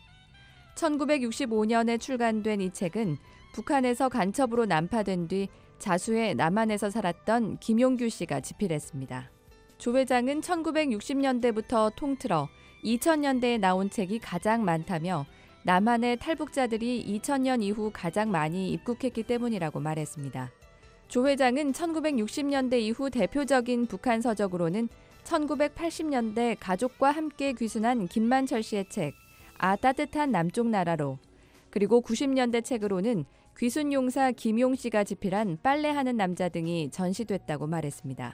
천구백육십오 년에 출간된 이 책은 북한에서 간첩으로 난파된 뒤 자수해 남한에서 살았던 김용규 씨가 집필했습니다. 조 회장은 천구백육십 년대부터 통틀어 이천 년대에 나온 책이 가장 많다며 남한의 탈북자들이 이천 년 이후 가장 많이 입국했기 때문이라고 말했습니다. 조 회장은 천구백육십 년대 이후 대표적인 북한 서적으로는 천구백팔십 년대 가족과 함께 귀순한 김만철 씨의 책 아 따뜻한 남쪽 나라로, 그리고 구십 년대 책으로는 귀순용사 김용 씨가 집필한 빨래하는 남자 등이 전시됐다고 말했습니다.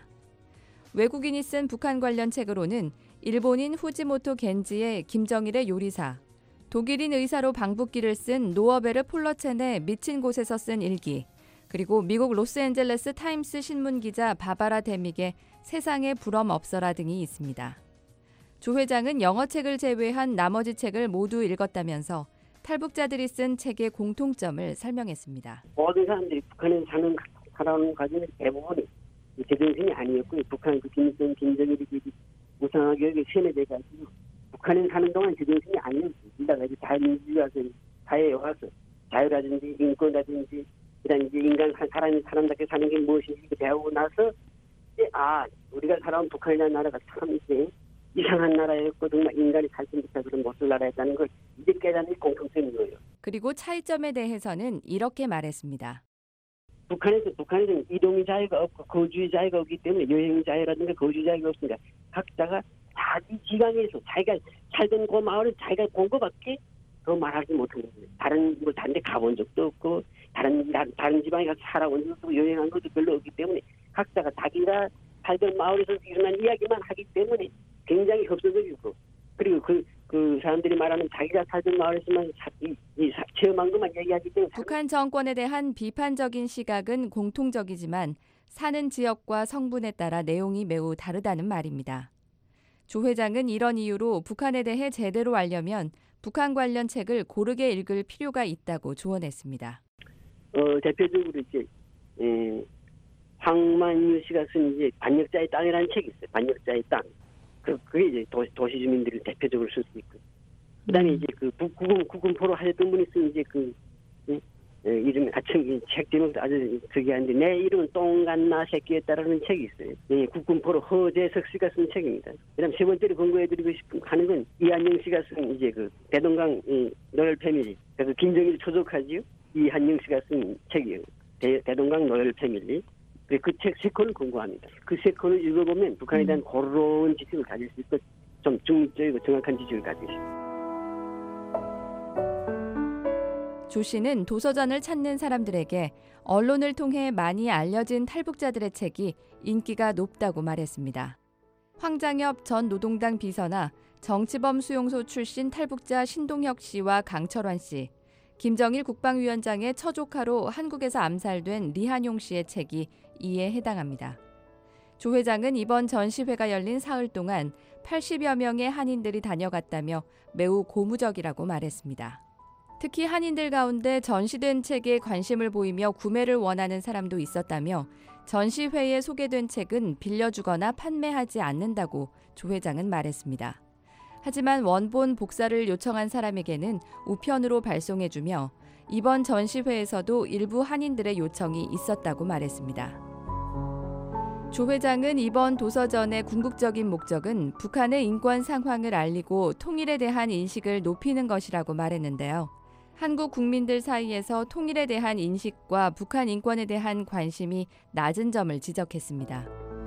외국인이 쓴 북한 관련 책으로는 일본인 후지모토 겐지의 김정일의 요리사, 독일인 의사로 방북기를 쓴 노어베르 폴러첸의 미친 곳에서 쓴 일기, 그리고 미국 로스앤젤레스 타임스 신문 기자 바바라 데믹의 세상에 부럼 없어라 등이 있습니다. 조 회장은 영어책을 제외한 나머지 책을 모두 읽었다면서 탈북자들이 쓴 책의 공통점을 설명했습니다. 모든 사람들이 북한에 사는 살아오는 과정의 대부분이 제정신이 아니었고요. 북한 그 김일성, 김정일이 우상화 교육에 세뇌돼가지고 북한에 사는 동안 제정신이 아니었어요. 이다가 이제 자유민주주의 와서 사회에 와서 자유라든지 인권이라든지 그다음 이제 인간 사람이 사람답게 사는 게 무엇인지 배우고 나서 이제 아 우리가 살아온 북한이라는 나라가 참 이제 이상한 나라였고 정말 인간이 살지 못한 그런 못쓸 나라였다는 걸 이제 깨닫는 공통점인 거예요. 그리고 차이점에 대해서는 이렇게 말했습니다. 북한에서 북한에서는 이동의 자유가 없고 거주의 자유가 없기 때문에 여행의 자유라든가 거주의 자유가 없으니까 각자가 자기 지방에서 자기가 살던 그 마을을 자기가 본 것밖에 더 말하지 못하는 거예요. 다른 뭐 다른 데 가본 적도 없고 다른 다른 지방에 가서 살아본 적도 없고 여행한 것도 별로 없기 때문에 각자가 자기가 살던 마을에서 일어난 이야기만 하기 때문에 굉장히 협소적이고 그리고 그, 그 사람들이 말하는 자기가 살던 마을에서만 사, 이, 이 사, 체험한 것만 얘기하기 때문에 북한 정권에 대한 비판적인 시각은 공통적이지만 사는 지역과 성분에 따라 내용이 매우 다르다는 말입니다. 조 회장은 이런 이유로 북한에 대해 제대로 알려면 북한 관련 책을 고르게 읽을 필요가 있다고 조언했습니다. 어, 대표적으로 이제 에, 황만유 씨가 쓴 이제 반역자의 땅이라는 책이 있어요. 반역자의 땅. 그, 그게 이제 도, 도시 주민들을 대표적으로 쓸 수 있고. 그 다음에 이제 그 구군, 구군포로 하셨던 분이 쓴 이제 그, 예? 예, 이름이 하여튼 책 제목도 아주 특이한데, 내 이름은 똥간나 새끼였다라는 책이 있어요. 예, 국군포로 허재석 씨가 쓴 책입니다. 그 다음 세 번째로 권고해드리고 싶은 하는 건 이한영 씨가 쓴 이제 그 대동강 이, 노열 패밀리. 그래서 김정일 초족하지요. 이한영 씨가 쓴 책이에요. 대, 대동강 노열 패밀리. 그 책 세 권을 권고합니다. 그 세 권을 읽어보면 북한에 대한 고로운 지식을 가질 수 있고 좀 중립적이고 정확한 지식을 가질 수 있습니다. 조 씨는 도서전을 찾는 사람들에게 언론을 통해 많이 알려진 탈북자들의 책이 인기가 높다고 말했습니다. 황장엽 전 노동당 비서나 정치범 수용소 출신 탈북자 신동혁 씨와 강철환 씨, 김정일 국방위원장의 처조카로 한국에서 암살된 리한용 씨의 책이 이에 해당합니다. 조 회장은 이번 전시회가 열린 사흘 동안 팔십여 명의 한인들이 다녀갔다며 매우 고무적이라고 말했습니다. 특히 한인들 가운데 전시된 책에 관심을 보이며 구매를 원하는 사람도 있었다며 전시회에 소개된 책은 빌려주거나 판매하지 않는다고 조 회장은 말했습니다. 하지만 원본 복사를 요청한 사람에게는 우편으로 발송해주며 이번 전시회에서도 일부 한인들의 요청이 있었다고 말했습니다. 조 회장은 이번 도서전의 궁극적인 목적은 북한의 인권 상황을 알리고 통일에 대한 인식을 높이는 것이라고 말했는데요. 한국 국민들 사이에서 통일에 대한 인식과 북한 인권에 대한 관심이 낮은 점을 지적했습니다.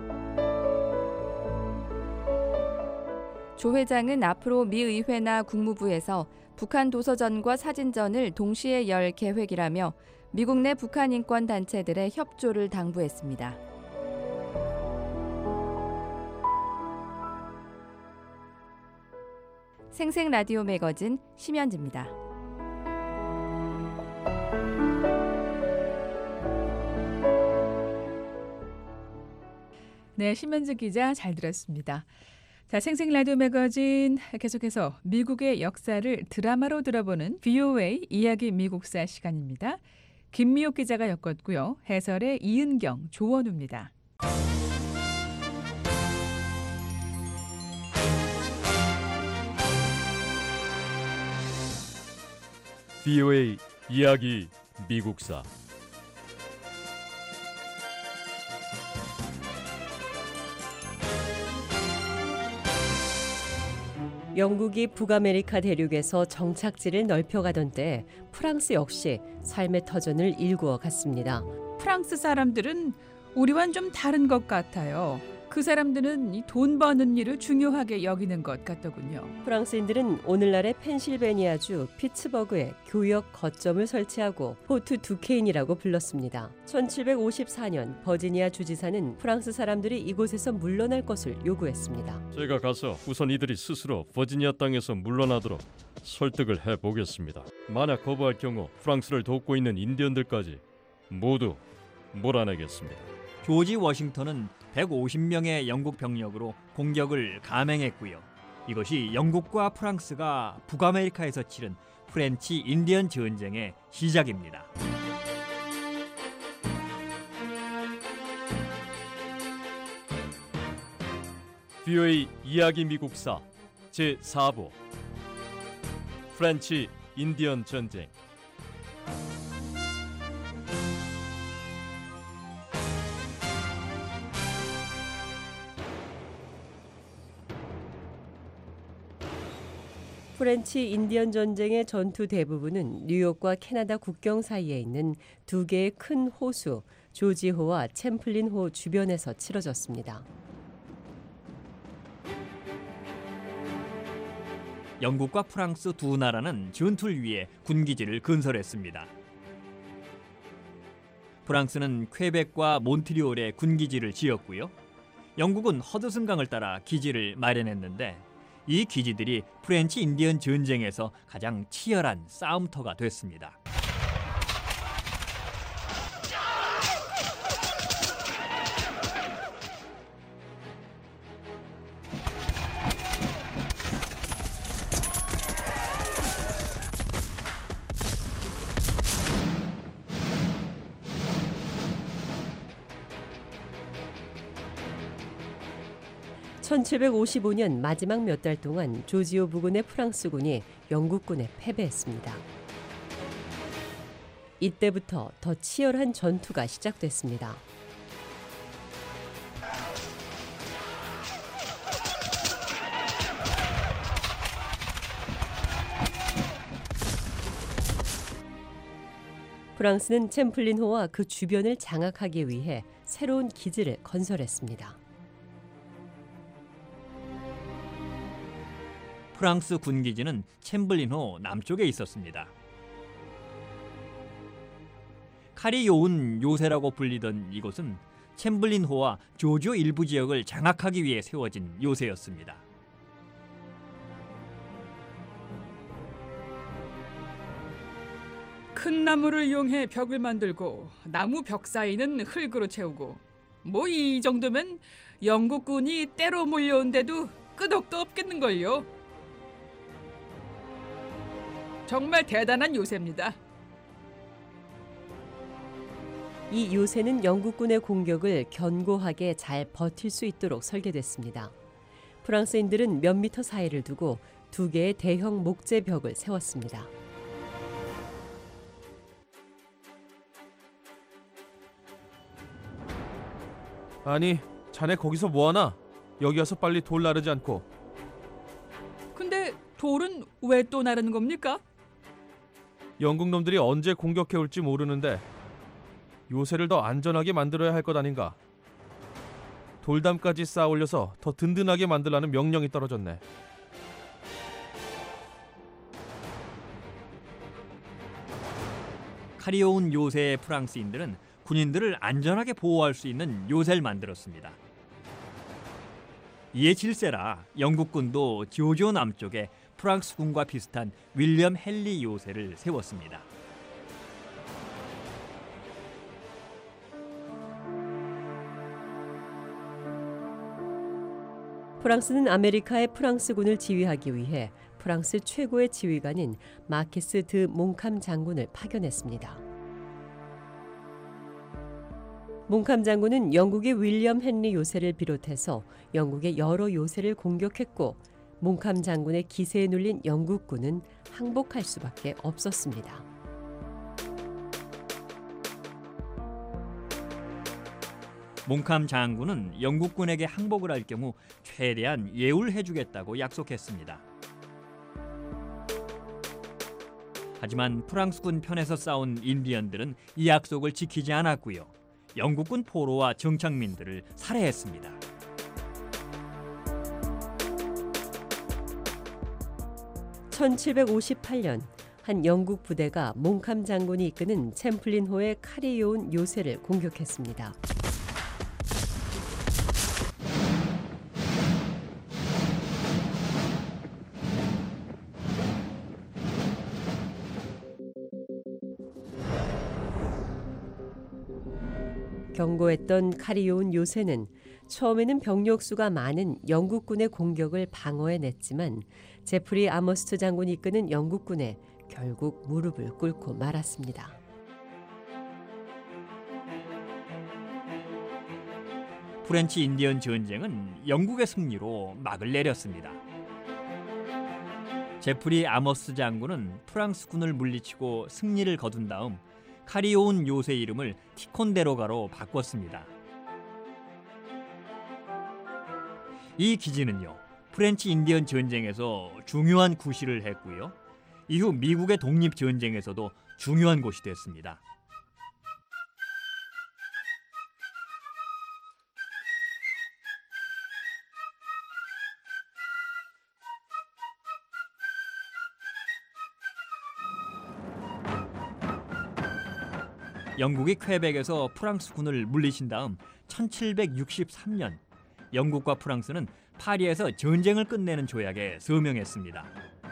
조 회장은 앞으로 미 의회나 국무부에서 북한 도서전과 사진전을 동시에 열 계획이라며 미국 내 북한 인권 단체들의 협조를 당부했습니다. 생생 라디오 매거진 심연지입니다. 네, 심연지 기자 잘 들었습니다. 자, 생생 라디오 매거진 계속해서 미국의 역사를 드라마로 들어보는 브이오에이 이야기 미국사 시간입니다. 김미옥 기자가 엮었고요. 해설의 이은경, 조원우입니다. 브이오에이 이야기 미국사 영국이 북아메리카 대륙에서 정착지를 넓혀가던 때 프랑스 역시 삶의 터전을 일구어 갔습니다. 프랑스 사람들은 우리와는 좀 다른 것 같아요. 그 사람들은 이 돈 버는 일을 중요하게 여기는 것 같더군요. 프랑스인들은 오늘날의 펜실베니아주 피츠버그에 교역 거점을 설치하고 포트 두케인이라고 불렀습니다. 천칠백오십사 년 버지니아 주지사는 프랑스 사람들이 이곳에서 물러날 것을 요구했습니다. 제가 가서 우선 이들이 스스로 버지니아 땅에서 물러나도록 설득을 해보겠습니다. 만약 거부할 경우 프랑스를 돕고 있는 인디언들까지 모두 몰아내겠습니다. 조지 워싱턴은 백오십 명의 영국 병력으로 공격을 감행했고요. 이것이 영국과 프랑스가 북아메리카에서 치른 프렌치 인디언 전쟁의 시작입니다. 브이오에이 이야기 미국사 제사 부 프렌치 인디언 전쟁. 프렌치 인디언 전쟁의 전투 대부분은 뉴욕과 캐나다 국경 사이에 있는 두 개의 큰 호수, 조지호와 챔플린호 주변에서 치러졌습니다. 영국과 프랑스 두 나라는 전투를 위해 군기지를 건설했습니다. 프랑스는 퀘벡과 몬트리올에 군기지를 지었고요. 영국은 허드슨강을 따라 기지를 마련했는데 이 기지들이 프렌치 인디언 전쟁에서 가장 치열한 싸움터가 됐습니다. 천칠백오십오 년 마지막 몇 달 동안 조지오 부근의 프랑스군이 영국군에 패배했습니다. 이때부터 더 치열한 전투가 시작됐습니다. 프랑스는 챔플린호와 그 주변을 장악하기 위해 새로운 기지를 건설했습니다. 프랑스 군기지는 챔블린호 남쪽에 있었습니다. 카리요운 요새라고 불리던 이곳은 챔블린호와 조지오 일부 지역을 장악하기 위해 세워진 요새였습니다. 큰 나무를 이용해 벽을 만들고 나무 벽 사이는 흙으로 채우고 뭐 이 정도면 영국군이 때로 몰려온데도 끄덕도 없겠는걸요. 정말 대단한 요새입니다. 이 요새는 영국군의 공격을 견고하게 잘 버틸 수 있도록 설계됐습니다. 프랑스인들은 몇 미터 사이를 두고 두 개의 대형 목재 벽을 세웠습니다. 아니, 자네 거기서 뭐하나? 여기 와서 빨리 돌 나르지 않고. 근데 돌은 왜 또 나르는 겁니까? 영국 놈들이 언제 공격해 올지 모르는데 요새를 더 안전하게 만들어야 할 것 아닌가. 돌담까지 쌓아 올려서 더 든든하게 만들라는 명령이 떨어졌네. 카리오운 요새의 프랑스인들은 군인들을 안전하게 보호할 수 있는 요새를 만들었습니다. 이에 질세라 영국군도 조지오 남쪽에 프랑스군과 비슷한 윌리엄 헨리 요새를 세웠습니다. 프랑스는 아메리카의 프랑스군을 지휘하기 위해 프랑스 최고의 지휘관인 마키스 드 몽캄 장군을 파견했습니다. 몽캄 장군은 영국의 윌리엄 헨리 요새를 비롯해서 영국의 여러 요새를 공격했고 몽캄 장군의 기세에 눌린 영국군은 항복할 수밖에 없었습니다. 몽캄 장군은 영국군에게 항복을 할 경우 최대한 예우를 해주겠다고 약속했습니다. 하지만 프랑스군 편에서 싸운 인디언들은 이 약속을 지키지 않았고요. 영국군 포로와 정착민들을 살해했습니다. 천칠백오십팔 년 한 영국 부대가 몽캄 장군이 이끄는 챔플린호의 카리요운 요새를 공격했습니다. 경고했던 카리요운 요새는 처음에는 병력 수가 많은 영국군의 공격을 방어해냈지만 제프리 아머스트 장군이 이끄는 영국군에 결국 무릎을 꿇고 말았습니다. 프렌치 인디언 전쟁은 영국의 승리로 막을 내렸습니다. 제프리 아머스 장군은 프랑스군을 물리치고 승리를 거둔 다음 카리오운 요새 이름을 티콘데로가로 바꿨습니다. 이 기지는요, 프렌치 인디언 전쟁에서 중요한 구실을 했고요. 이후 미국의 독립전쟁에서도 중요한 곳이 됐습니다. 영국이 퀘벡에서 프랑스 군을 물리친 다음 천칠백육십삼 년 영국과 프랑스는 파리에서 전쟁을 끝내는 조약에 서명했습니다.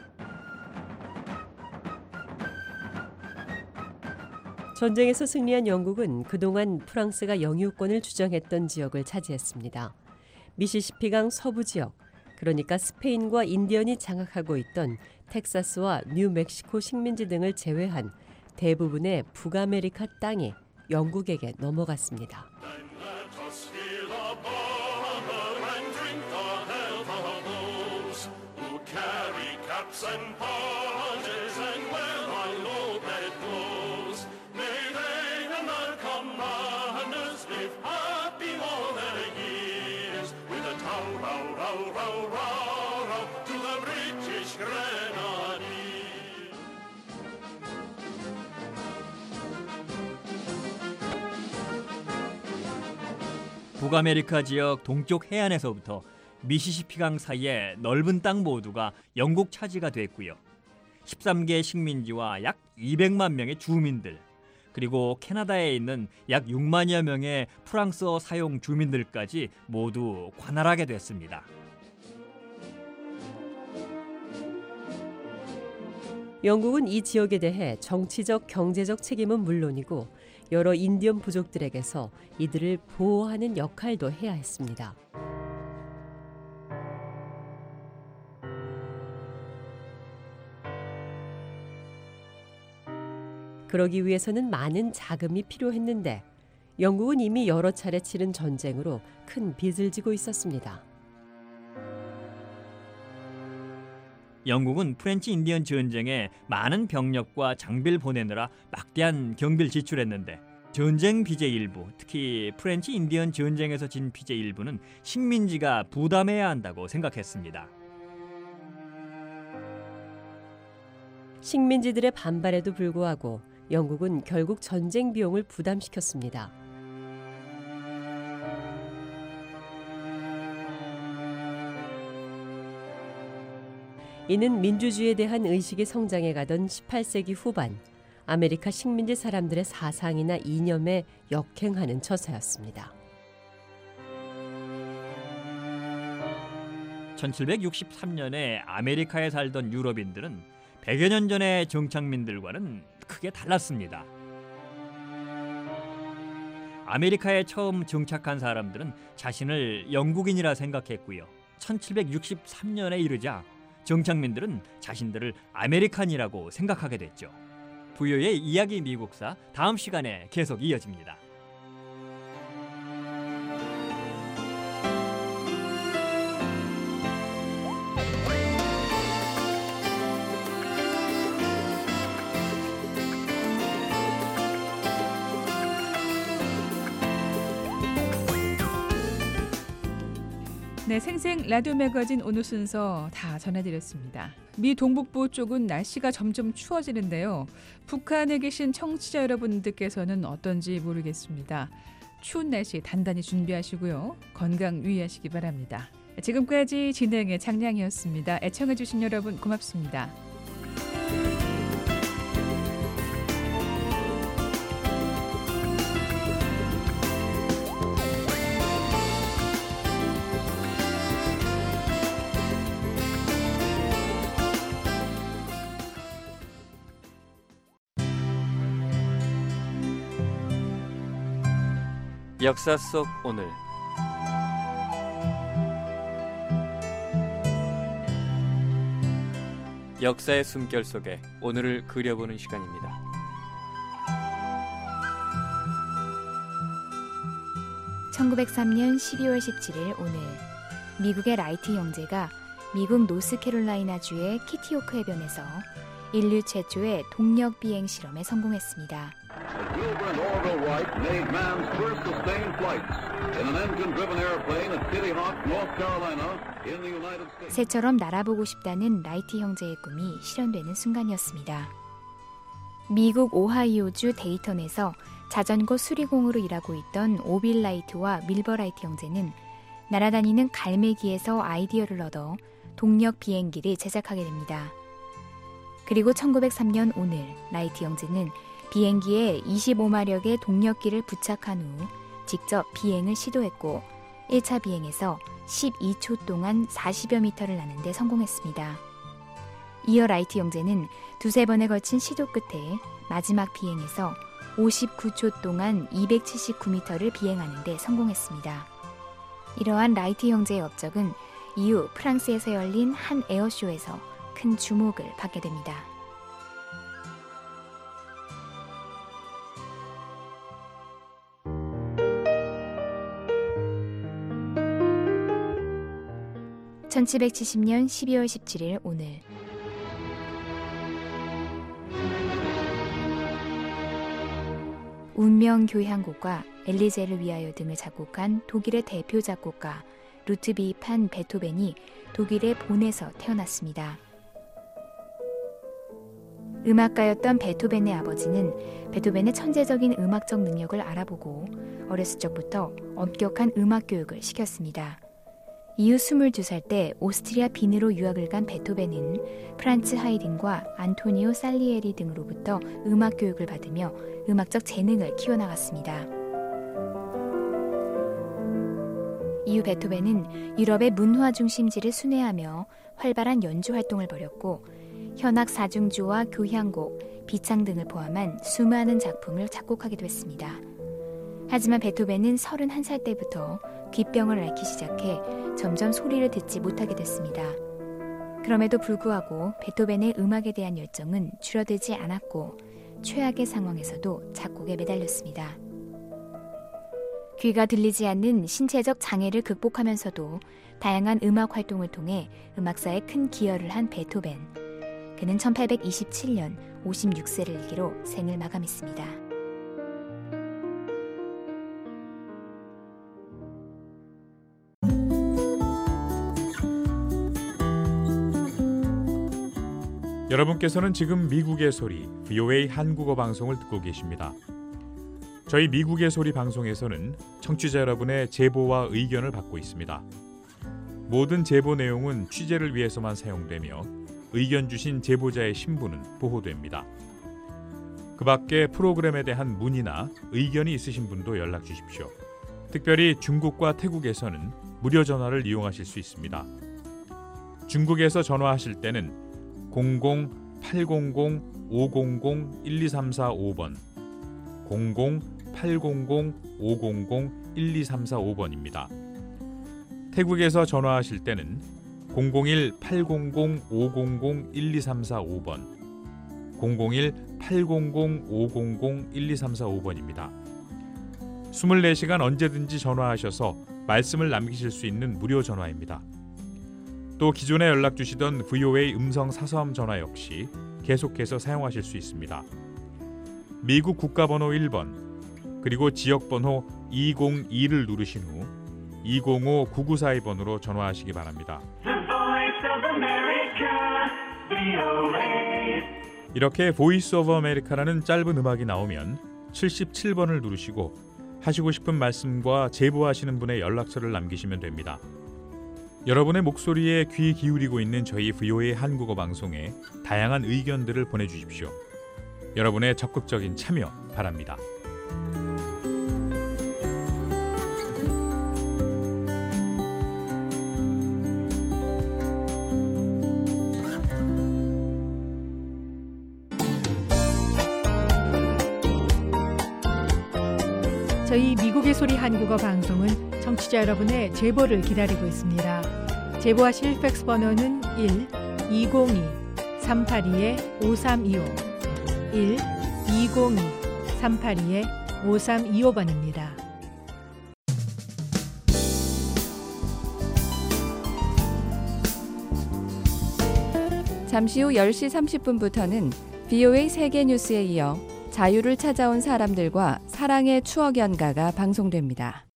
전쟁에서 승리한 영국은 그동안 프랑스가 영유권을 주장했던 지역을 차지했습니다. 미시시피강 서부 지역, 그러니까 스페인과 인디언이 장악하고 있던 텍사스와 뉴멕시코 식민지 등을 제외한 대부분의 북아메리카 땅이 영국에게 넘어갔습니다. 북아메리카 지역 동쪽 해안에서부터 미시시피강 사이의 넓은 땅 모두가 영국 차지가 됐고요. 열세 개 식민지와 약 이백만 명의 주민들, 그리고 캐나다에 있는 약 육만여 명의 프랑스어 사용 주민들까지 모두 관할하게 됐습니다. 영국은 이 지역에 대해 정치적, 경제적 책임은 물론이고 여러 인디언 부족들에게서 이들을 보호하는 역할도 해야 했습니다. 그러기 위해서는 많은 자금이 필요했는데 영국은 이미 여러 차례 치른 전쟁으로 큰 빚을 지고 있었습니다. 영국은 프렌치 인디언 전쟁에 많은 병력과 장비를 보내느라 막대한 경비를 지출했는데 전쟁 빚의 일부, 특히 프렌치 인디언 전쟁에서 진 빚의 일부는 식민지가 부담해야 한다고 생각했습니다. 식민지들의 반발에도 불구하고 영국은 결국 전쟁 비용을 부담시켰습니다. 이는 민주주의에 대한 의식이 성장해 가던 십팔 세기 후반 아메리카 식민지 사람들의 사상이나 이념에 역행하는 처사였습니다. 천칠백육십삼 년에 아메리카에 살던 유럽인들은 백여 년 전의 정착민들과는 크게 달랐습니다. 아메리카에 처음 정착한 사람들은 자신을 영국인이라 생각했고요. 천칠백육십삼 년에 이르자 정착민들은 자신들을 아메리칸이라고 생각하게 됐죠. 부여의 이야기 미국사, 다음 시간에 계속 이어집니다. 네, 생생 라디오 매거진 오늘 순서 다 전해드렸습니다. 미 동북부 쪽은 날씨가 점점 추워지는데요. 북한에 계신 청취자 여러분들께서는 어떤지 모르겠습니다. 추운 날씨 단단히 준비하시고요. 건강 유의하시기 바랍니다. 지금까지 진행의 장량이었습니다. 애청해주신 여러분 고맙습니다. 역사 속 오늘. 역사의 숨결 속에 오늘을 그려보는 시간입니다. 천구백삼 년 십이월 십칠일 오늘 미국의 라이트 형제가 미국 노스캐롤라이나주의 키티호크 해변에서 인류 최초의 동력 비행 실험에 성공했습니다. Wilbur and Orville Wright made man's first sustained flights in an engine-driven airplane at Kitty Hawk, North Carolina, in the United States. 새처럼 날아보고 싶다는 라이트 형제의 꿈이 실현되는 순간이었습니다. 미국 오하이오주 데이턴에서 자전거 수리공으로 일하고 있던 오빌 라이트와 밀버 라이트 형제는 날아다니는 갈매기에서 아이디어를 얻어 동력 비행기를 제작하게 됩니다. 그리고 천구백삼 년 오늘 라이트 형제는 비행기에 이십오 마력의 동력기를 부착한 후 직접 비행을 시도했고 일 차 비행에서 십이 초 동안 사십여 미터를 나는 데 성공했습니다. 이어 라이트 형제는 두세 번에 걸친 시도 끝에 마지막 비행에서 오십구 초 동안 이백칠십구 미터를 비행하는 데 성공했습니다. 이러한 라이트 형제의 업적은 이후 프랑스에서 열린 한 에어쇼에서 큰 주목을 받게 됩니다. 천칠백칠십 년 십이월 십칠일 오늘 운명 교향곡과 엘리제를 위하여 등을 작곡한 독일의 대표 작곡가 루트비 판 베토벤이 독일의 본에서 태어났습니다. 음악가였던 베토벤의 아버지는 베토벤의 천재적인 음악적 능력을 알아보고 어렸을 적부터 엄격한 음악 교육을 시켰습니다. 이후 스물두 살 때 오스트리아 빈으로 유학을 간 베토벤은 프란츠 하이든과 안토니오 살리에리 등으로부터 음악 교육을 받으며 음악적 재능을 키워나갔습니다. 이후 베토벤은 유럽의 문화 중심지를 순회하며 활발한 연주 활동을 벌였고 현악 사중주와 교향곡, 비창 등을 포함한 수많은 작품을 작곡하기도 했습니다. 하지만 베토벤은 서른한 살 때부터 귓병을 앓기 시작해 점점 소리를 듣지 못하게 됐습니다. 그럼에도 불구하고 베토벤의 음악에 대한 열정은 줄어들지 않았고 최악의 상황에서도 작곡에 매달렸습니다. 귀가 들리지 않는 신체적 장애를 극복하면서도 다양한 음악 활동을 통해 음악사에 큰 기여를 한 베토벤. 그는 천팔백이십칠 년 오십육 세를 일기로 생을 마감했습니다. 여러분께서는 지금 미국의 소리 브이오에이 한국어 방송을 듣고 계십니다. 저희 미국의 소리 방송에서는 청취자 여러분의 제보와 의견을 받고 있습니다. 모든 제보 내용은 취재를 위해서만 사용되며 의견 주신 제보자의 신분은 보호됩니다. 그 밖에 프로그램에 대한 문의나 의견이 있으신 분도 연락 주십시오. 특별히 중국과 태국에서는 무료 전화를 이용하실 수 있습니다. 중국에서 전화하실 때는 공공 팔공공 오공공 일이삼사오 번 공공 팔공공 오공공 일이삼사오 번입니다. 태국에서 전화하실 때는 공공일 팔공공 오공공 일이삼사오 번 공공일 팔공공 오공공 일이삼사오 번입니다. 이십사 시간 언제든지 전화하셔서 말씀을 남기실 수 있는 무료 전화입니다. 또 기존에 연락 주시던 브이오에이 음성 사서함 전화 역시 계속해서 사용하실 수 있습니다. 미국 국가번호 일 번 그리고 지역번호 이공이를 누르신 후 이공오 구구사이 번으로 전화하시기 바랍니다. 이렇게 보이스 오브 아메리카라는 짧은 음악이 나오면 칠십칠 번을 누르시고 하시고 싶은 말씀과 제보하시는 분의 연락처를 남기시면 됩니다. 여러분의 목소리에 귀 기울이고 있는 저희 브이오에이 한국어 방송에 다양한 의견들을 보내주십시오. 여러분의 적극적인 참여 바랍니다. 저희 미국의 소리 한국어 방송은 청취자 여러분의 제보를 기다리고 있습니다. 제보하실 팩스 번호는 일 이공이 삼팔이 오삼이오 일 이공이 삼팔이 오삼이오 번입니다. 잠시 후 열 시 삼십 분부터는 브이오에이 세계 뉴스에 이어 자유를 찾아온 사람들과 사랑의 추억 연가가 방송됩니다.